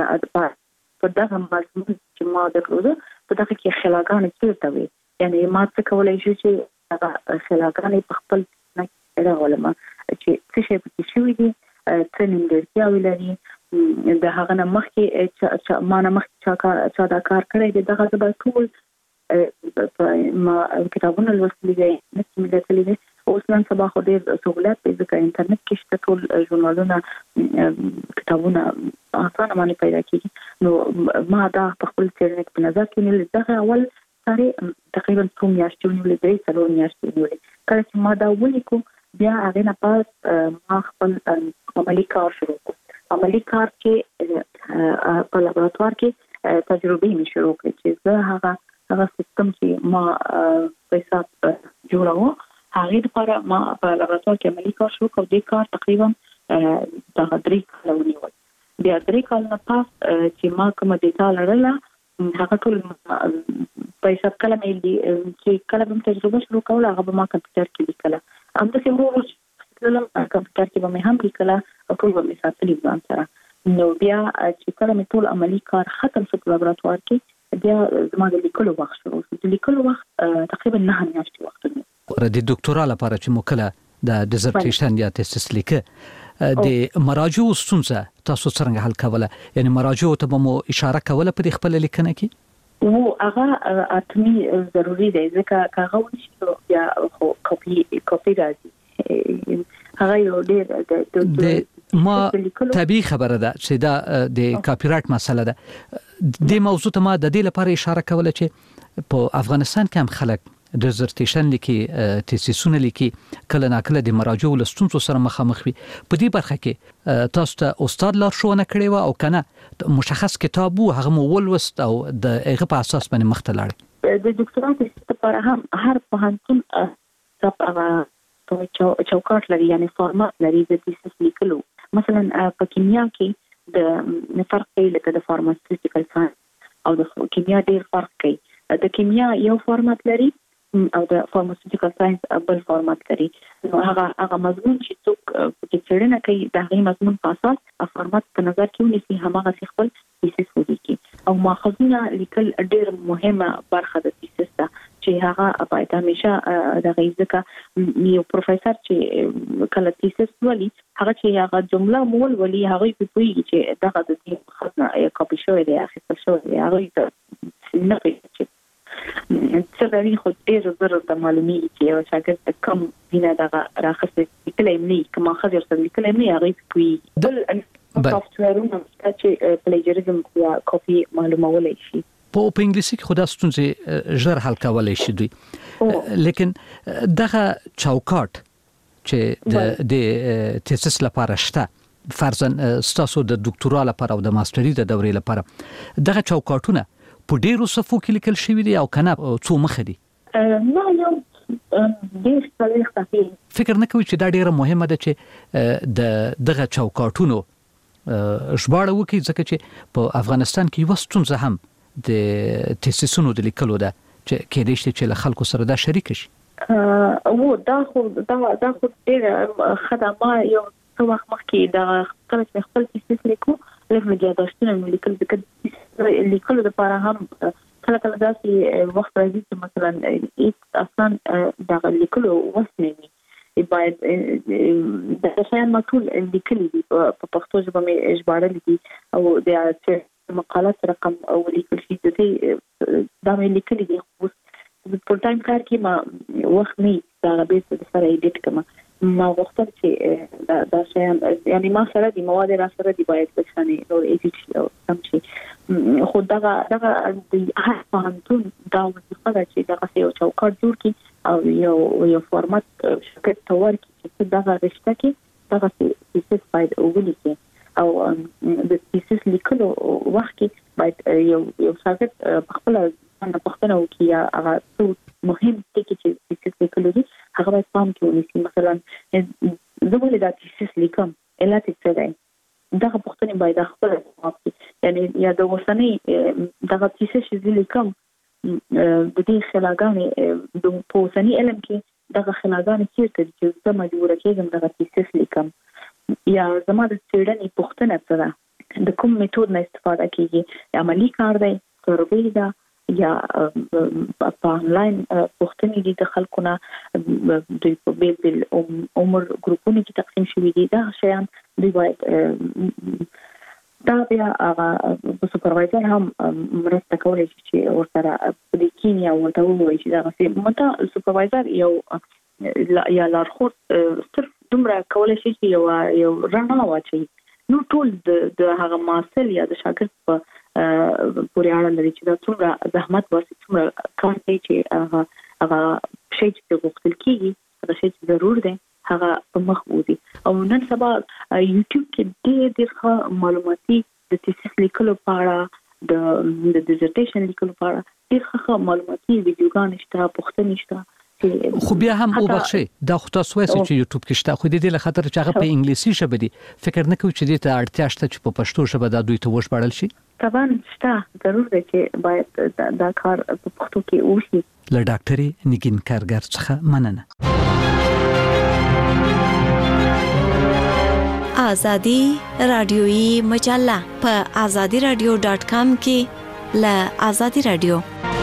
په دغه مضمون چې ما درلوده په دغه کې خلاګانې چیرته وي یعنی ما څه کولای شو چې هغه خلاګانې په خپل نه راولم چې څه شی پکې شوي دي څه نیمګړتیاوې لري د هغه نه مخکې ما نه مخکې چا دا کار کړی دی دغه به ټول ما کتابونه لوستلي دي نت ملاتلي دي اوس نن سبا خو ډېر سہولت دی ځکه انټرنیټ کې شته ټول ژورنالونه کتابونه اسانه باندې پیدا کیږي نو ما دا په خپل څېړنه کې نظر کې نه لږه اول سره تقریبا څو میاشتې ونیولې درې څلور میاشتې ونیولې کله چې ما دا ولیکو بیا هغه نه پاس ما خپل عملی کار شروع کړ عملی کار کې په لابراتوار کې تجربه مې شروع کړې چې زه هغه هغه سیستم چې ما په حساب جوړاوه هغه لپاره ما په لابراتوار کې عملی کار شروع کړ د کار تقریبا د درې کال ونیول بیا درې کال نه پاس چې ما کوم ډیټا لرله هغه ټول په حساب کله مې چې کله به تجربه شروع کوله هغه به ما کمپیوټر کې لیکله هم د سیمو ورو کمپیوټر کې به مې هم لیکله او ټول به مې ساتلي ځان سره نو بیا چې کله مې ټول عملی کار ختم شو په لابراتوار کې بیا زما د لیکلو وخت شروع شو د لیکلو وخت تقریبا نه میاشتې وخت ونیو د ډاکټورا لپاره چې موکله د ډیزرټیشن یا تیسیس لیکه د مراجعو ستونزه تاسو څنګه حل کوله یعنی مراجعو ته مو اشاره کوله په خپل لیکنه کې وو هغه اتمی ضروری دی ځکه هغه ونشي بیا خو کاپی کاپی راځي هغه یو ډیر د ما طبيعي خبره ده چې دا د کاپی رائټ مسله ده د موضوع ته ما د دې لپاره اشاره کوله چې په افغانستان کې هم خلک ډیزرټیشن لیکي تیسیسونه لیکي کله ناکله د مراجعو لستونزو سره مخامخ وي په دې برخه کې تاسو ته استاد لارښوونه کړې و او کنه مشخص کتاب وو هغه مو ولوست او د هغه په اساس باندې مخته لاړ د ډاکټرا تیسیس لپاره هم هر پوهنتون صاحب هغه چوکاټ لري یعنی فارمات لري د تیسیس لیکلو مثلا په کیمیا کې د فرق کوي لکه د فارماسیوټیکل ساينس او د کیمیا ډیر فرق کوي د کیمیا یو فارمات لري او د فارماسیوټیکل ساينس بل فارمات لري نو هغه هغه مضمون چې څوک په څېړنه کوي د هغه مضمون په اساس فارمات په نظر کې ونیسي هماغه خپل تیسیس ولیکي او ماخذونه لیکل ډېر مهمه برخه د تیسیس ده چې هغه باید همیشه د غیزکه یو پروفیسور چې کله تیسیس ولي هغه چې هغه جمله مول ولي هغه په پوهیږي چې دغه د دې خزنه کاپی شوی دی اخیستل شوی دی هغه نه پېژني څه خو ډېر زره د معلومي چې یو شاګرد کم وینه دغه راخصه کلیم نه کوم خاطر سره کلیم نه هغه کوي بل سافټویرونه چې پلیجریزم یا کاپی معلومولای شي په انګلیسي کې خدا ستونزې ژر حل کولای شي دوی لیکن دغه چوکاټ چې د د تیسیس لپاره شته فرضاً ستاسو د ډاکټورا لپاره او د ماستري د دورې لپاره دغه چوکاټونه په ډیرو صفو کې لیکل شوی دی او کنه څو مخ دي نه یو ډیر څلور صفحې فکر نه کوي چې دا ډیره مهمه ده چې د دغه چوکاټونو ژباړه وکړي ځکه چې په افغانستان کې یو ستونزه هم د تیسیسونو د لیکلو ده چې کېدای شي چې له خلکو سره دا شریک شي او دا خو دا دا خو ډیر خدمه یو څو وخت مخکې دا کله چې خپل تیسیس لیکو لږ یاداشتونه لیکل ځکه لیکلو لپاره هم کله کله داسې وخت راځي چې مثلا هیڅ اصلا دا لیکلو وسنه باید د شیان مټول لیکلي دي په پښتو ژبه مې ژباړل دي او د مقالات رقم او لیکل شي د دا مې لیکلي دي خو په ټایم کار کې ما وخت نه دا به څه سره ایډیټ کوم ما وختل چې دا دا شیان یعنی ما سره د مواد را سره دی باید څنګه نور ایډیټ او سم شي خو دا دا د هر پوهنتون دا وظیفه ده چې دا یو چوکاټ جوړ کړي او یو یو فارمات شرکت ته ورکړي چې دا رښتا کې دا تیسیس باید ولیکي او د تیسیس لیکلو وخت کې باید یو یو شاګرد خپل نه پښتنه وکي یا هغه څه مهم ټکي چې تیسیس لیکلو دي هغه باید پام کې ونیسي مثلا زه ولې دا تیسیس لیکم علت څه دی دا پښتنه باید خپل جواب کړي یعنی یا د وسنی دا تیسیس چې لیکم د دې خلاګانې د پوسنی علم کې دا خلاګانې چیرته چې زه مجبور کېږم دا تیسیس لیکم یا زما د څېړنې پښتنه څه ده د کوم میتود نه استفاده کیږي عملی کار دی سروې ده یا په انلاین پوښتنې دي د خلکو نه د بیل بیل عمر ګروپونو کې تقسیم شوي دي دا شیان دوی باید دا بیا هغه سپروایزر هم مرسته کولی شي چې ورسره په دې کې یا ورته ووایي چې دا څه مته سپروایزر یو یا لارښود صرف دومره کولی شي چې یو یو رڼا واچي نو ټول د هغه محصل یا د شاګرد په پورې اړه لري چې دا څومره زحمت واسي څومره کار کوي چې هغه هغه شی چې غوښتل کیږي هغه شی چې ضرور دی هغه په مخ وځي. او نن سبا یوټیوب کې ډېر ډېر ښه معلوماتي د تیسیس لیکلو په اړه د د ډیزرټیشن لیکلو په اړه ډېر ښه معلوماتي ویډیوګانې شته، پوښتنې شته. خو بیا هم او بخښي دا خو تاسو وایئ چې یوټیوب کې شته، خو د دې لخاطر چې هغه په انګلیسي ژبه دي فکر نه کوي چې دې ته اړتیا شته چې په پښتو ژبه دا دوی ته وژباړل شي؟ طبعا شته، ضرور دی چې باید دا کار په پښتو کې وشي. له ډاکټرې نګین کارګر څخه مننه. آزادی رادیویی مجله په آزادی رادیو ډاټ کام کې له آزادی رادیو.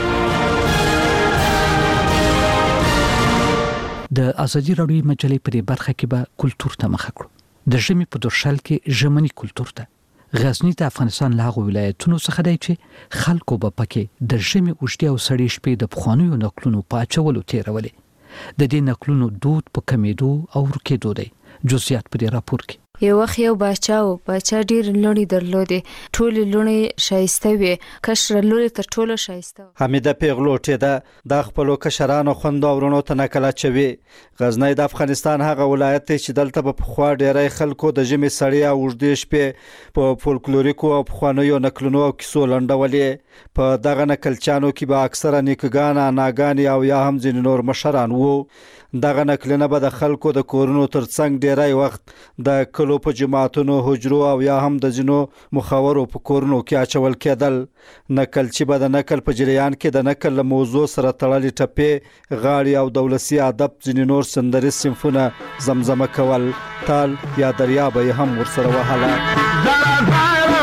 د ازادي راډیو مجلې په برخه کې به کلچر ته مخه کړو. د ژمي په درشل کې ژمنی کلچر ته غزنی د افغانستان لاغو ولایتونو څخه دی چې خلکو به پکې د ژمي اوږدې او سړې شپې د پخوانیو نقلونو په اچولو تیرولې. د دې نقلونو دود په کمیدو او ورکېدو دی. جزئیات په دې راپور کې. یو وخت یو بچا و بچا ډیر لونی درلودې، ټول لونی شایسته وي، کشر لوري تر ټولو شایسته. حمیده پیغلوټه ده د خپل کشرانو خوند او ورونو ته نکله چوي. غزنی د افغانستان هغه ولایت چې دلته په خوا ډیری خلکو د ژمي سړی او اوږدې شپې په فولکلوریکو او پخوانیو نقلونو او کیسو لنډولې. په دغه نقلچانو کې به اکثره نیکګان، اناګان او یا هم ځینې نور مشران وو. دغه نقلونه به د خلکو د کورونو ترڅنګ ډیری وخت د کلو په جماعتونو، حجرو او یا هم د ځینو مخاورو په کورونو کې اچول کېدل. نقل چې به د نقل په جریان کې د نقل له موضوع سره تړلې ټپې، غاړې او د ولسي ادب ځینې نور سندري صنفونه زمزمه کول، تال یا دریا به هم ورسره وهله.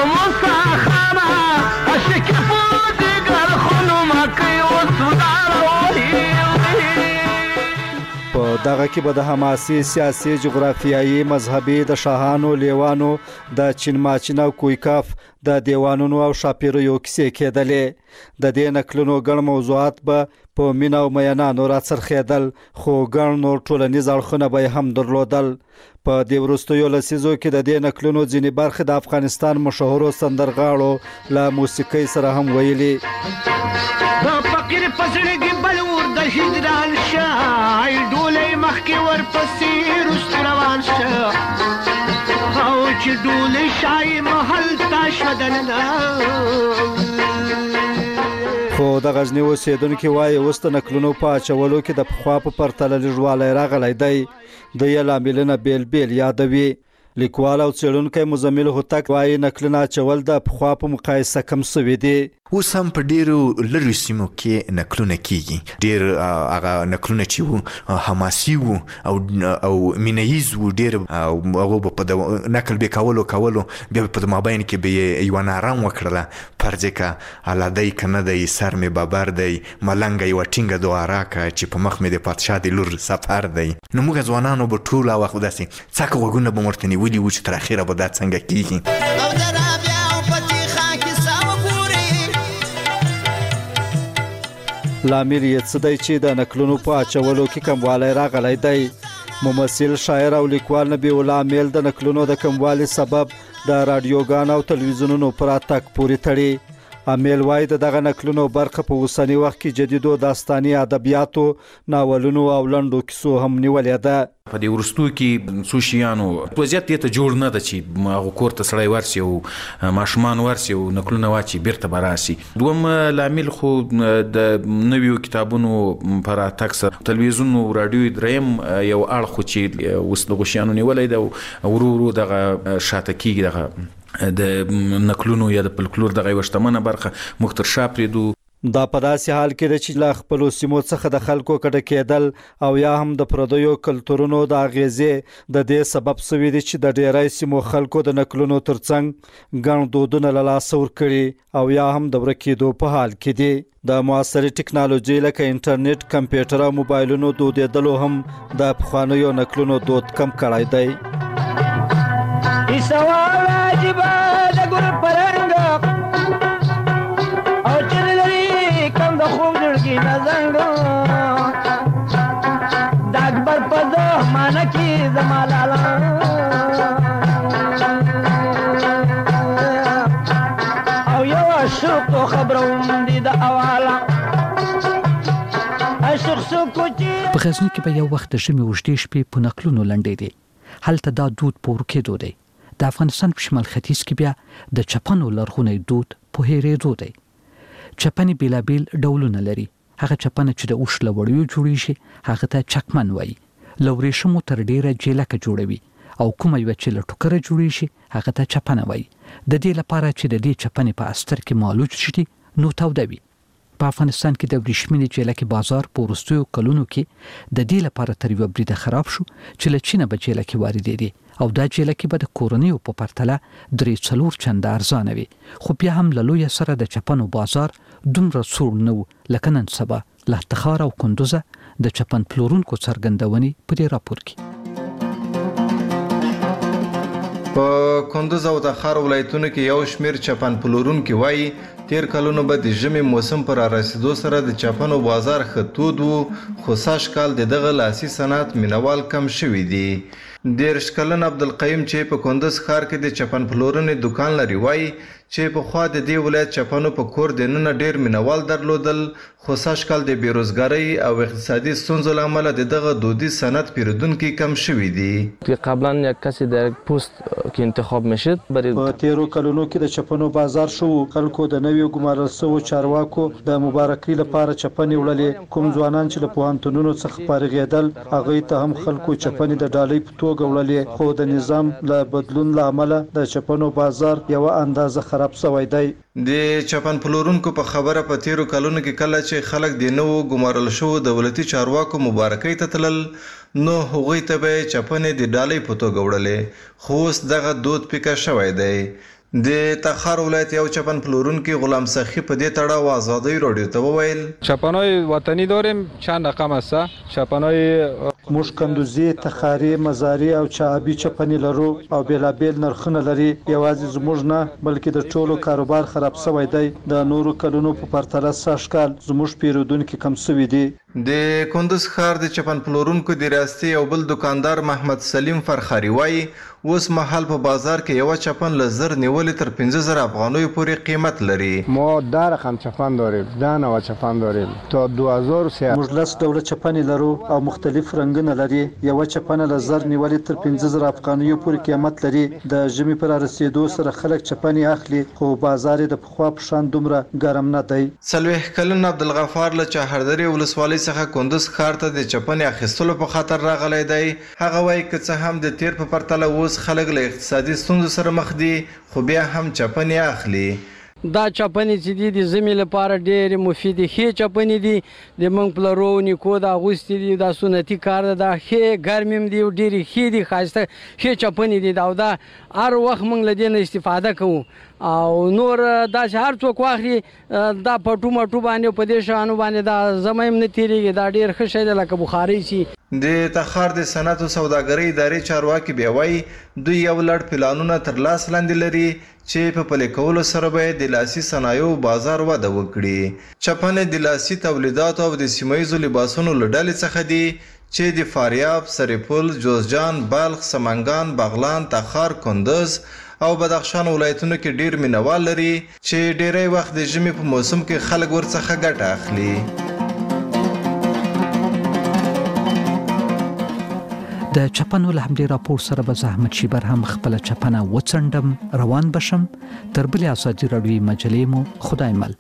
دغه کې به د حماسي، سیاسي، جغرافیایي، مذهبي، د شاهانو، لیوانو، د چین ماچین او کویکاف د دیوانونو او شاپیریو کیسې کېدلې. د دې نقلونو ګڼ موضوعات به په مینا او میانانو راڅرخېدل، خو ګڼ نور ټولنیز اړخونه به هم درلودل. په دې وروستیو لسیزو کې د دې نقلونو ځینې برخې د افغانستان مشهورو سندرغاړو له موسیقۍ سره هم ویلي. د هجران شای ډولې مخکې ورپسې رست روان شه، او چې ډولې شای محل تا شدنه. خو د غزنی اوسیدونکو وایي اوس د نقلونو په اچولو کې د پخوا په پرتله لږوالی راغلی دی. د یې لاملونه بیل بیل یادوي. لیکوال او څېړونکی مزمل هوتک وایي نقلونه اچول د پخوا په مقایسه کم سوي دي. اوس هم په ډیرو لرې سیمو کې نقلونه کیږي. ډیر هغه نقلونه چې وو حماسي وو او او مینهیز وو. ډیر هغه په نقل به کولو کولو بیا په مابین کې به یو نارام وکړله، فرض که علادی کنه دی، سر می بابر دی، ملنګ یو ټینګه دواره کا چې په مخ می د پادشاه د لور سفر دی. نو موږ ځوانانو به ټول وخت داسې څکه وګونه به مرته نیولي وو چې تر اخره به دا څنګه کیږي. لامل یې څه دی چې د نقلونو په اچولو کې کموالی راغلی دی. ممثل، شاعر او لیکوال نبی الله امیل د نقلونو د کموالي سبب د رادیوګانو او تلویزیونونو پر اتک پورې تړي. امیل وایي د دغه نقلونو برخه په اوسني وخت کې جدیدو داستاني ادبیاتو، ناولونو او لنډو کیسو هم نیولې ده. په دې ورستو کې څو شیانو وضعیت دې ته جوړ نه ده چې هغه کور ته سړی ورسي او ماشومان ورسي او نقلونه واچي بیرته به راسي. دوم لامل خو د نویو کتابونو پر اتک سره تلویزیون او رادیو دریم یو اړخ خو چې اوس د غشیانو نیولې ده، ورو ورو دغه شاته کېږي دغه د نقلونو یا د فولکلور دغه یوه شتمنه برخه موږ تر شا پرېږدو. دا په داسې حال کې ده چې له خپلو سیمو څخه د خلکو کډه کېدل او یا هم د پردیو کلتورونو د اغیزې د دې سبب سوي دي چې د ډیری سیمو خلکو د نقلونو ترڅنګ ګڼ دودونه له لاسه ورکړي او یا هم د ورکېدو په حال کې دي. د معاصرې ټکنالوژي لکه انټرنیټ، کمپیوټر او موبایلونو دودېدلو هم د پخوانیو نقلونو دود کم کړی دی. د خوب زړګي نزنګو د اکبر په زمانه کې زما لالا او یو عشق خبروم دي د اواله عشق سو کوچی په غزني کې په یو وخت د ژمي اوږدې شپې په نقلونو لنډې دي. هلته دا دود په ورکېدو دی. د افغانستان په شمال ختیځ کې بیا د چپنو لرغونی دود په هېرېدو دی. چپنې بېلابېل ډولونه لري. هغه چپنه چې د اوښ له وړیو جوړیږي هغه ته چکمن وایي. له ورېښمو تر ډېره جیلکه جوړوي او کومه یوه چې له ټوکره جوړیږي هغه ته چپنه وایي. د دې لپاره چې د دې چپنې په استر کې مالوچ شي نو توده وي. په افغانستان کې د وریښمینې جیلکې بازار په وروستیو کلونو کې د دې لپاره تر یوه بریده خراب شو چې له چینه به جیلکې واردېدې او دا جیلکې به د کورنیو په پرتله درې څلور چنده ارزانه وي. خو بیا هم له لویه سره د چپنو بازار دومره سوړ نه و لکه نن سبا. له تخار او کندوزه د چپن پلورونکو څرګندونې په دې راپور کې. په کندوز او تخار ولایتونو کې یو شمېر چپن پلورونکي وایي تیر کلونو به د ژمي موسم پر رسیدو سره د چپنو بازار ښه تود و خو سږ کال د دغه لاسي صنعت مینوال کم شوي دي. دېرش کلن عبدالقیوم چې په کندوز ښار کې د چپن پلورنې دکان لري وایي چې پخوا د دې ولایت چپنو په کور دننه ډېر مینوال درلودل خو سږ کال د بېروزګارۍ او اقتصادي ستونزو له امله د دغه دودیز صنعت پیرودونکي کم شوي دي. قبلا یک کسی در پست که انتخاب میشد په تیرو کلونو کې د چپنو بازار شو. خلکو د نویو ګمارل شوو چارواکو د مبارکۍ لپاره چپنې وړلې. کوم ځوانان چې له پوهنتونونو څخه فارغېدل هغوی ته هم خلکو چپنې د ډالۍ په توګه وړلې. خو د نظام له بدلون له امله د چپنو بازار یوه اندازه خراب شوی دی. د چپن پلورونکو په خبره په تیرو کلونو کې کله چې خلک د نوو ګمارل شوو دولتي چارواکو مبارکۍ ته تلل نو هغوی ته به چپنې د ډالۍ په توګه وړلې. خو اوس دغه دود پیکه شوی دی. د تخار ولایت یو چپن پلورونکي غلام سخی په دې تړاو آزادۍ راډیو ته وویل چپن‌های وطنی داریم چند رقم است. چپن‌های موږ کندوزي، تخاري، مزاري او چابي چپنې لرو او بېلابېل نرخونه لري. یوازې زموږ نه بلکې د ټولو کاروبار خراب شوی دی. د نورو کلونو په پرتله سږ کال زموږ پیرودونکي کم شوي دي. د کندوز ښار د چپن پلورونکو د ریاستي یو بل دکاندار محمد سلیم فرخاري وایي اوس مهال په بازار کې یو چپن له زر نیولې تر پنځه زره افغانیو پورې قیمت لري. ما ده رقم چپن داریم، ده نوع چپن داریم تا دو هزار و سه. موږ لس ډوله چپنې لرو او مختلف رنګونه لري. یو چپن له زر نیولې تر پنځه زره افغانیو پورې قیمت لري. د ژمي پر رسیدو سره خلک چپنې اخلي خو بازار د پخوا په شان دومره ګرم نه دی. څلوېښت کلن عبدالغفار له چهردرې ولسوالۍ څخه کندوز ښار ته د چپنې اخیستلو په خاطر راغلی دی. هغه وایي که څه هم د تیر په پرتله اوس خلک له اقتصادي ستونزو سره مخ دي خو بیا هم چپنې اخلي. دا چپنې چې دي د ژمي لپاره ډېرې مفیدې ښې چپنې دي. د موږ پلرو نیکو د اغوستې دي. دا سنتي کار ده. دا ښې ګرمې هم دي او ډېرې ښې دي ښایسته ښې چپنې دي. او دا هر وخت موږ له دې نه استفاده کوو او نور دا چې هر څوک واخلي دا پټو مټو باندې په دې شانو باندې دا زما هم نه تېرېږي. دا ډېر ښه شی دی لکه بخارۍ شي. د تخار د صنعت او سوداګرۍ ادارې چارواکي بیا وایي دوی یو لړ پلانونه تر لاس لاندې لري چې په پلي کولو سره به د لاسي صنایعو بازار وده وکړي. چپنې د لاسي تولیداتو او د سیمه ییزو لباسونو له ډلې څخه دي چې د فاریاب، سرپل، جوزجان، بلخ، سمنګان، بغلان، تخار، کندوز او بدخشان ولایتونو کې ډیر مینوال لري چې ډیری وخت د ژمي په موسم کې خلک ورڅخه ګټه اخلي. د چپنو له همدې راپور سره به زحمت شیبر هم خپله چپنه وڅنډم روان بشم. تر بلې ازادي راډیویي مجلې مو خدای مل.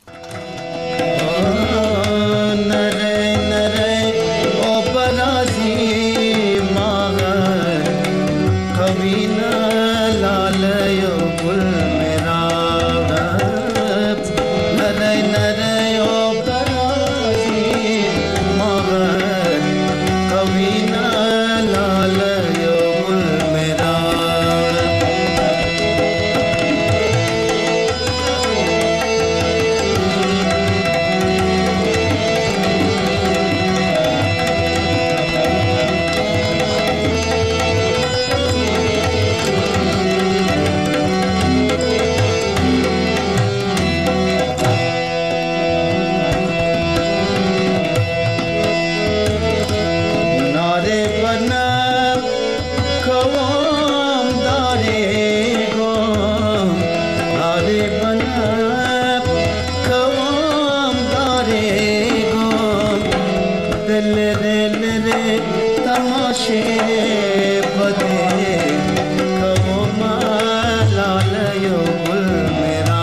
दिल रे रे तमाशे बदे कहो मालाल यो गुल मेरा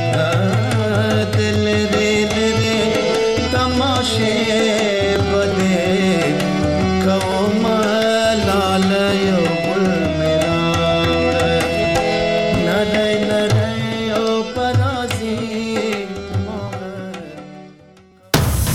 दिल रे रे तमाशे बदे